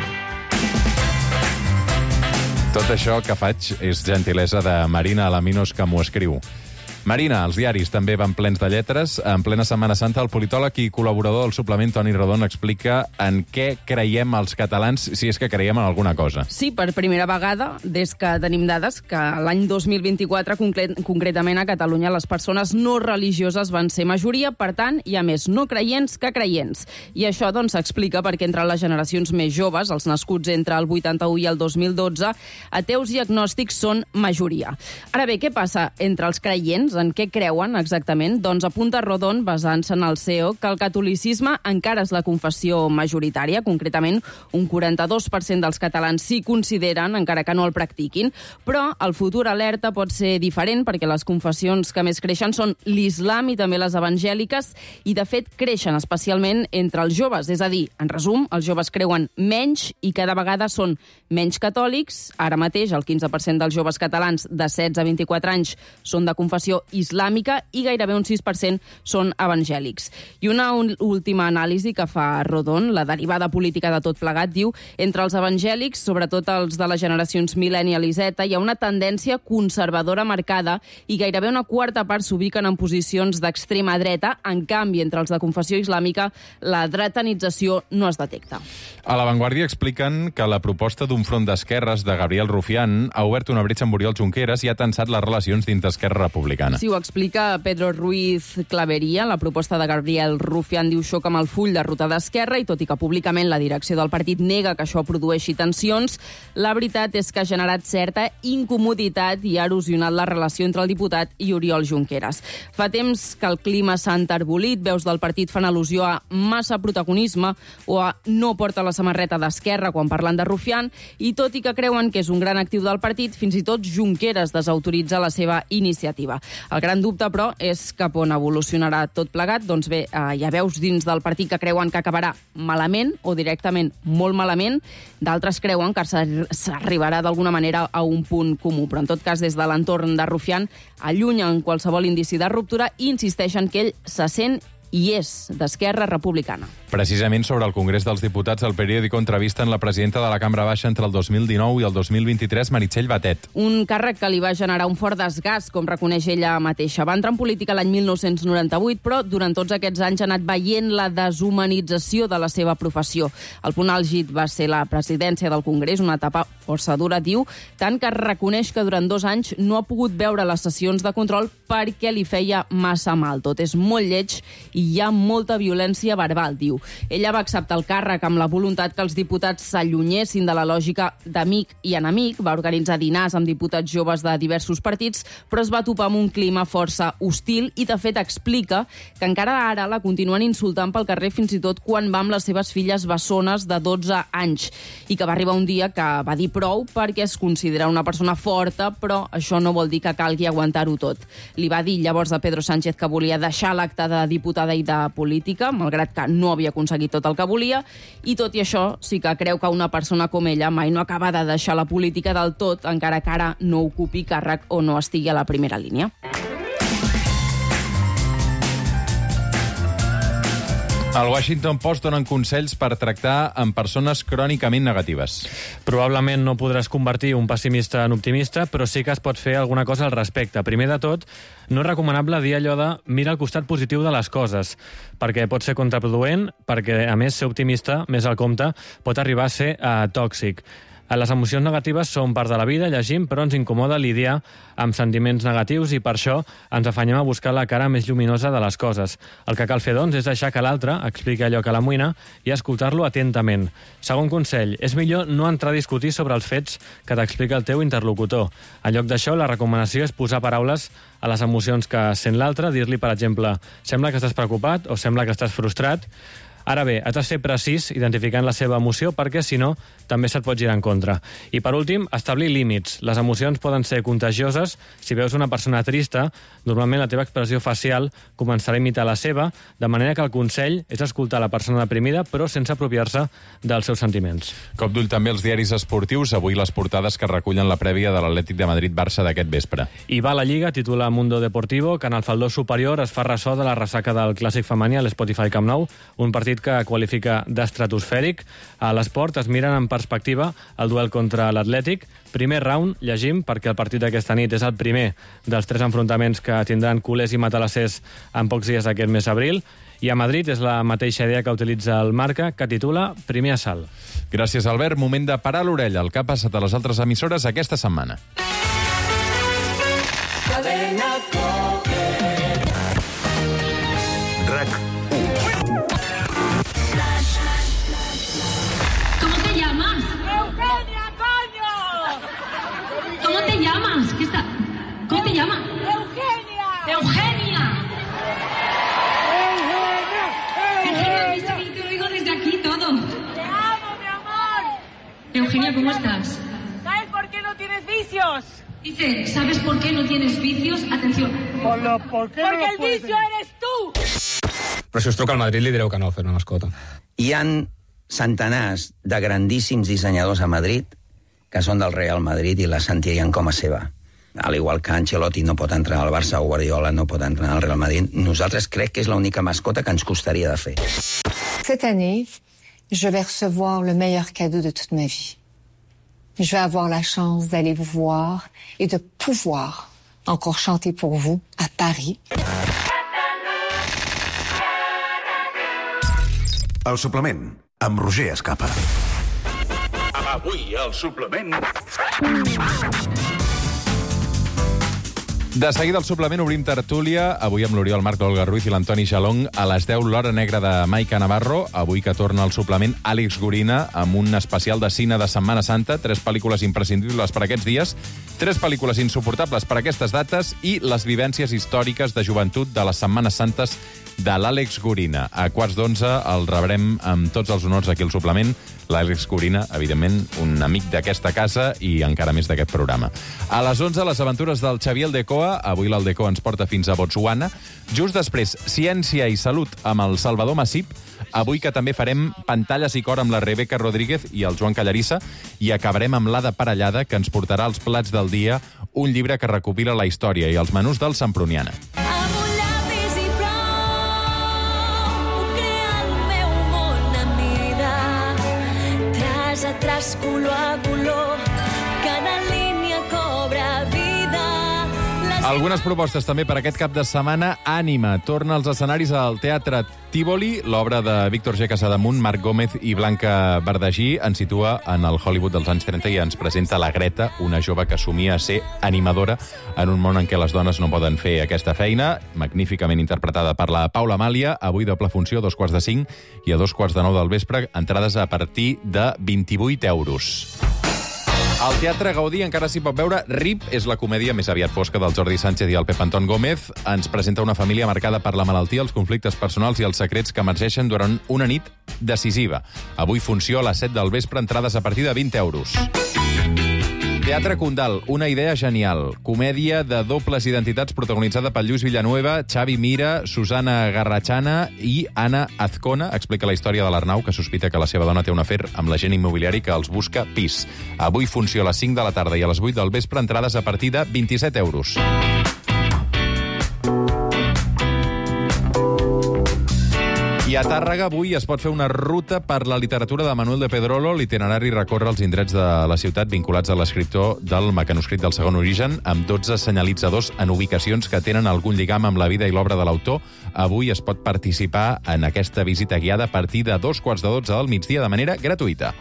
Tot això que faig és gentilesa de Marina Alaminos, que m'ho escriu. Marina, els diaris també van plens de lletres. En plena Setmana Santa, el politòleg i col·laborador del suplement Toni Rodon explica en què creiem els catalans, si és que creiem en alguna cosa. Sí, per primera vegada, des que tenim dades, que l'any dos mil vint-i-quatre, concretament a Catalunya, les persones no religioses van ser majoria, per tant, hi ha més no creients que creients. I això, doncs, s'explica perquè entre les generacions més joves, els nascuts entre el vuitanta-u i el dos mil dotze, ateus i agnòstics són majoria. Ara bé, què passa entre els creients? En què creuen exactament? Doncs apunta Rodon, basant-se en el C E O, que el catolicisme encara és la confessió majoritària. Concretament, un quaranta-dos per cent dels catalans s'hi consideren, encara que no el practiquin. Però el futur alerta pot ser diferent, perquè les confessions que més creixen són l'islam i també les evangèliques, i de fet creixen especialment entre els joves. És a dir, en resum, els joves creuen menys i cada vegada són menys catòlics. Ara mateix el quinze per cent dels joves catalans de setze a vint-i-quatre anys són de confessió islàmica i gairebé un sis per cent són evangèlics. I una última anàlisi que fa Rodon, la derivada política de tot plegat, diu entre els evangèlics, sobretot els de les generacions Millennial i Z, hi ha una tendència conservadora marcada i gairebé una quarta part s'ubiquen en posicions d'extrema dreta. En canvi, entre els de confessió islàmica, la dretanització no es detecta. A La Vanguardia expliquen que la proposta d'un front d'esquerres de Gabriel Rufián ha obert una bretxa amb Oriol Junqueras i ha tensat les relacions dins d'Esquerra Republicana. republicana. Sí, ho explica Pedro Ruiz Clavería. La proposta de Gabriel Rufián diu xoca amb el full de ruta d'Esquerra i tot i que públicament la direcció del partit nega que això produeixi tensions, la veritat és que ha generat certa incomoditat i ha erosionat la relació entre el diputat i Oriol Junqueras. Fa temps que el clima s'ha enterbolit, veus del partit fan al·lusió a massa protagonisme o a no porta la samarreta d'Esquerra quan parlen de Rufián, i tot i que creuen que és un gran actiu del partit, fins i tot Junqueras desautoritza la seva iniciativa. El gran dubte, però, és cap on evolucionarà tot plegat. Doncs bé, eh, hi ha veus dins del partit que creuen que acabarà malament o directament molt malament. D'altres creuen que s'arribarà d'alguna manera a un punt comú. Però, en tot cas, des de l'entorn de Rufián, allunyen qualsevol indici de ruptura i insisteixen que ell se sent i és d'Esquerra Republicana. Precisament sobre el Congrés dels Diputats, el periòdico entrevisten la presidenta de la Cambra Baixa entre el dos mil dinou i el dos mil vint-i-tres, Meritxell Batet. Un càrrec que li va generar un fort desgast, com reconeix ella mateixa. Va entrar en política l'any mil nou-cents noranta-vuit, però durant tots aquests anys ha anat veient la deshumanització de la seva professió. El punt àlgid va ser la presidència del Congrés, una etapa força dura, diu, tant que reconeix que durant dos anys no ha pogut veure les sessions de control perquè li feia massa mal. Tot és molt lleig i hi ha molta violència verbal, diu. Ella va acceptar el càrrec amb la voluntat que els diputats s'allunyessin de la lògica d'amic i enemic, va organitzar dinars amb diputats joves de diversos partits, però es va topar amb un clima força hostil i, de fet, explica que encara ara la continuen insultant pel carrer, fins i tot quan va amb les seves filles bessones de dotze anys, i que va arribar un dia que va dir prou perquè es considera una persona forta, però això no vol dir que calgui aguantar-ho tot. Li va dir llavors a Pedro Sánchez que volia deixar l'acte de diputada i de política, malgrat que no havia aconseguit tot el que volia, i tot i això sí que creu que una persona com ella mai no acaba de deixar la política del tot, encara que ara no ocupi càrrec o no estigui a la primera línia. Al Washington Post donen consells per tractar amb persones crònicament negatives. Probablement no podràs convertir un pessimista en optimista, però sí que es pot fer alguna cosa al respecte. Primer de tot, no és recomanable dir allò de mira el costat positiu de les coses, perquè pot ser contraproduent, perquè, a més, ser optimista, més al compte, pot arribar a ser eh, tòxic. Les emocions negatives són part de la vida, llegim, però ens incomoda lidiar amb sentiments negatius i per això ens afanyem a buscar la cara més lluminosa de les coses. El que cal fer, doncs, és deixar que l'altre expliqui allò que l'amoïna i escoltar-lo atentament. Segon consell, és millor no entrar a discutir sobre els fets que t'explica el teu interlocutor. En lloc d'això, la recomanació és posar paraules a les emocions que sent l'altre, dir-li, per exemple, sembla que estàs preocupat o sembla que estàs frustrat. Ara bé, has de ser precís identificant la seva emoció perquè, si no, també se't pot girar en contra. I, per últim, establir límits. Les emocions poden ser contagioses. Si veus una persona trista, normalment la teva expressió facial començarà a imitar la seva, de manera que el consell és escoltar la persona deprimida, però sense apropiar-se dels seus sentiments. Cop d'ull també als diaris esportius. Avui les portades que recullen la prèvia de l'Atlètic de Madrid-Barça d'aquest vespre. I va la Lliga, titula Mundo Deportivo, que en el faldó superior es fa ressò de la ressaca del clàssic femení a l'Spotify Camp Nou, un partit que qualifica d'estratosfèric. A l'esport es miren en perspectiva el duel contra l'Atlètic. Primer round, llegim, perquè el partit d'aquesta nit és el primer dels tres enfrontaments que tindran culers i matalassers en pocs dies d'aquest mes d'abril. I a Madrid és la mateixa idea que utilitza el Marca, que titula Primer assalt. Gràcies, Albert. Moment de parar l'orella. El que ha passat a les altres emissores aquesta setmana. ¿Cómo te llamas? Eugenia. Eugenia. Eugenia, ¿has visto que te oigo desde aquí todo? Te amo, mi amor. Eugenia, ¿cómo estás? ¿Sabes por qué no tienes vicios? Dice, ¿sabes por qué no tienes vicios? Atención. Por lo, ¿por qué Porque no el vicio eres tú. Però si us truca al Madrid li direu que no fer una mascota. Hi han centenars de grandíssims dissenyadors a Madrid que són del Real Madrid i la sentirien com a seva. Al igual que Ancelotti no pot entrar al Barça o Guardiola no pot entrar al Real Madrid, nosaltres crec que és l'única mascota que ens costaria de fer. Cette année, je vais recevoir le meilleur cadeau de toute ma vie. Je vais avoir la chance d'aller vous voir et de pouvoir encore chanter pour vous à Paris. El suplement, amb Roger Escapa. Avui, al suplement... De seguida al suplement obrim tertúlia, avui amb l'Oriol Marc, l'Olga Ruiz i l'Antoni Xalong, a les deu l'Hora Negra de Maica Navarro, avui que torna al suplement Àlex Gorina amb un especial de cine de Setmana Santa, tres pel·lícules imprescindibles per aquests dies, tres pel·lícules insuportables per aquestes dates i les vivències històriques de joventut de les Setmanes Santes de l'Àlex Gorina. A quarts d'onze el rebrem amb tots els honors aquí al suplement. L'Àlex Gorina, evidentment, un amic d'aquesta casa i encara més d'aquest programa. A les onze, les aventures del Xavier Aldecoa. Avui l'Aldecoa ens porta fins a Botswana. Just després, Ciència i Salut amb el Salvador Massip. Avui que també farem Pantalles i Cor amb la Rebeca Rodríguez i el Joan Callarissa. I acabarem amb l'Ada Parellada, que ens portarà als plats del dia un llibre que recopila la història i els menús del Semproniana. Tras color a color, cada línia cobra vida. Les... Algunes propostes també per aquest cap de setmana. Ànima torna als escenaris al Teatre Tívoli. L'obra de Víctor G. Casademunt, Marc Gómez i Blanca Verdagí ens situa en el Hollywood dels anys trenta i ens presenta la Greta, una jove que somia a ser animadora en un món en què les dones no poden fer aquesta feina. Magníficament interpretada per la Paula Amàlia. Avui doble funció, a dos quarts de cinc i a dos quarts de nou del vespre. Entrades a partir de vint-i-vuit euros. Al Teatre Gaudí encara s'hi pot veure Rip, és la comèdia més aviat fosca del Jordi Sánchez i el Pep Anton Gómez. Ens presenta una família marcada per la malaltia, els conflictes personals i els secrets que emergeixen durant una nit decisiva. Avui funció a les set del vespre, entrades a partir de vint euros. Teatre Condal, una idea genial. Comèdia de dobles identitats protagonitzada per Lluís Villanueva, Xavi Mira, Susana Garrachana i Anna Azcona. Explica la història de l'Arnau, que sospita que la seva dona té un afer amb l'agent immobiliari que els busca pis. Avui funció a les cinc de la tarda i a les vuit del vespre, entrades a partir de vint-i-set euros. I a Tàrrega avui es pot fer una ruta per la literatura de Manuel de Pedrolo. L'itinerari recorre els indrets de la ciutat vinculats a l'escriptor del mecanoscrit del Segon Origen, amb dotze senyalitzadors en ubicacions que tenen algun lligam amb la vida i l'obra de l'autor. Avui es pot participar en aquesta visita guiada a partir de dos quarts de dotze del migdia de manera gratuïta.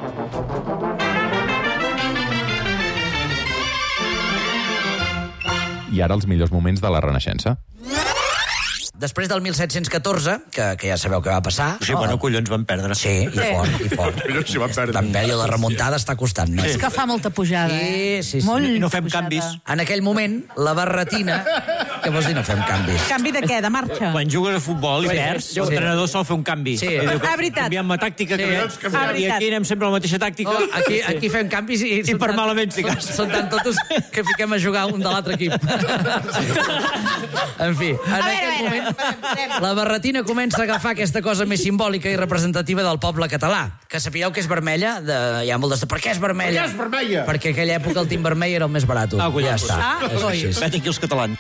I ara els millors moments de la Renaixença. Després del mil set-cents catorze, que, que ja sabeu què va passar... Sí, no? Bueno, collons, van perdre. Sí, i sí. fort, i fort. Collons, sí, van perdre. També allò de remuntada està costant. No? Sí. És que fa molta pujada, sí, eh? Sí, sí. Molt I no fem pujada. canvis. En aquell moment, la barretina... Què vols dir, no fem canvis? Canvi de què? De marxa? Quan jugues a futbol i Sí, perds, sí. l'entrenador sol fer un canvi. Sí. I diu, Ah, veritat. canviem la tàctica, Sí. canviem, Ah, i aquí anem sempre a la mateixa tàctica. Oh, aquí, aquí fem canvis i... I per malament, si cas. Són tan totos que fiquem a jugar un de l'altre equip. En fi, en aquest moment, la barretina comença a agafar aquesta cosa més simbòlica i representativa del poble català. Que sapigueu que és vermella, de... hi ha moltes de... Per què és vermella? Per què és vermella? Perquè a aquella època el tint vermell era el més barat. Ah, collons. Ja està. Ah, És coi. així. Vet aquí els catalans.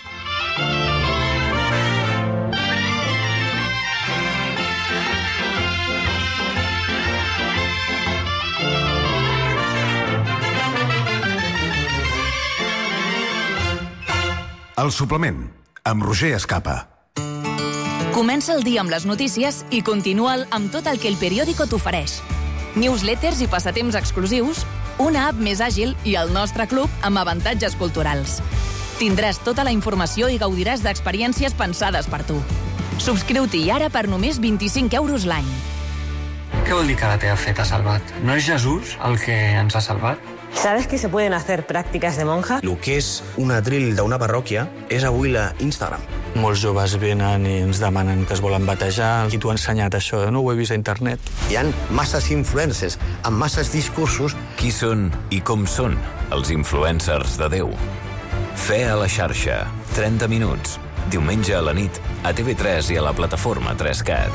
El suplement, amb Roger Escapa. Comença el dia amb les notícies i continua'l amb tot el que el periòdico t'ofereix. Newsletters i passatemps exclusius, una app més àgil i el nostre club amb avantatges culturals. Tindràs tota la informació i gaudiràs d'experiències pensades per tu. Subscriu-t'hi ara per només vint-i-cinc euros l'any. Què vol dir que la teva fe t'ha salvat? No és Jesús el que ens ha salvat? ¿Sabes que se pueden hacer prácticas de monja? El que és un atril d'una parròquia és avui la Instagram. Molts joves venen i ens demanen que es volen batejar. Qui t'ho ha ensenyat, això? No ho he vist a internet. Hi ha masses influencers amb masses discursos. Qui són i com són els influencers de Déu? Fe a la xarxa, trenta minuts. Diumenge a la nit, a T V tres i a la plataforma tres cat.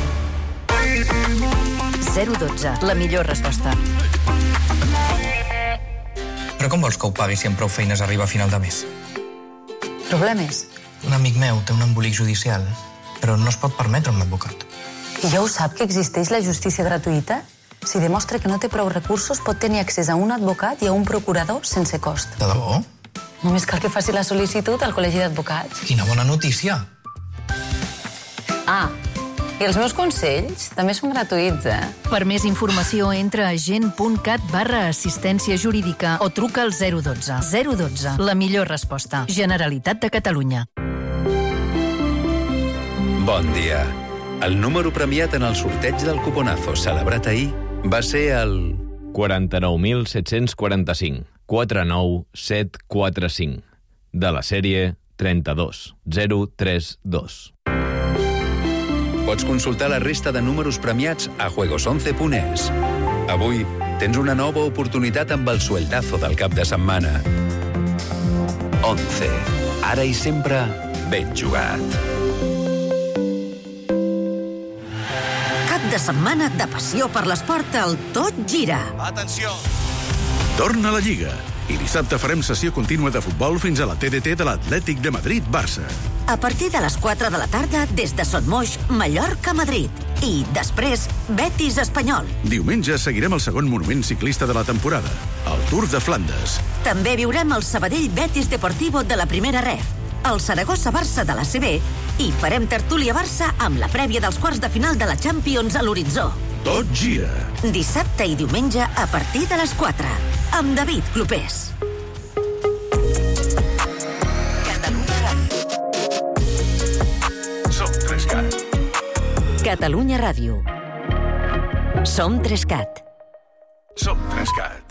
zero dotze, la millor resposta. Però com vols que ho pagui si amb prou feines arriba a final de mes? Problemes? Un amic meu té un embolic judicial, però no es pot permetre un advocat. I ja ho sap que existeix la justícia gratuïta? Si demostra que no té prou recursos, pot tenir accés a un advocat i a un procurador sense cost. De debò? Només cal que faci la sol·licitud al Col·legi d'Advocats. Quina bona notícia! Ah, I els meus consells també són gratuïts, eh? Per més informació, entra a gent.cat barra assistència jurídica o truca al zero dotze. zero dotze, la millor resposta. Generalitat de Catalunya. Bon dia. El número premiat en el sorteig del cuponazo celebrat ahir va ser el... quaranta-nou mil set-cents quaranta-cinc, quatre nou set quatre cinc, de la sèrie trenta-dos zero tres dos. Pots consultar la resta de números premiats a juegos once punt es. Avui tens una nova oportunitat amb el sueldazo del cap de setmana. once. Ara i sempre, ben jugat. Cap de setmana de passió per l'esport al Tot Gira. Atenció! Torna a la Lliga. I dissabte farem sessió contínua de futbol fins a la T D T de l'Atlètic de Madrid-Barça. A partir de les quatre de la tarda, des de Son Moix, Mallorca-Madrid. I després, Betis-Espanyol. Diumenge seguirem el segon monument ciclista de la temporada, el Tour de Flandes. També viurem el Sabadell-Betis Deportivo de la primera ref, el Saragossa-Barça de la C B i farem tertúlia Barça amb la prèvia dels quarts de final de la Champions a l'horitzó. Tot gira. Dissabte i diumenge a partir de les quatre. Amb David Clopés. Som Trescat. Catalunya Ràdio. Som Trescat. Som Trescat.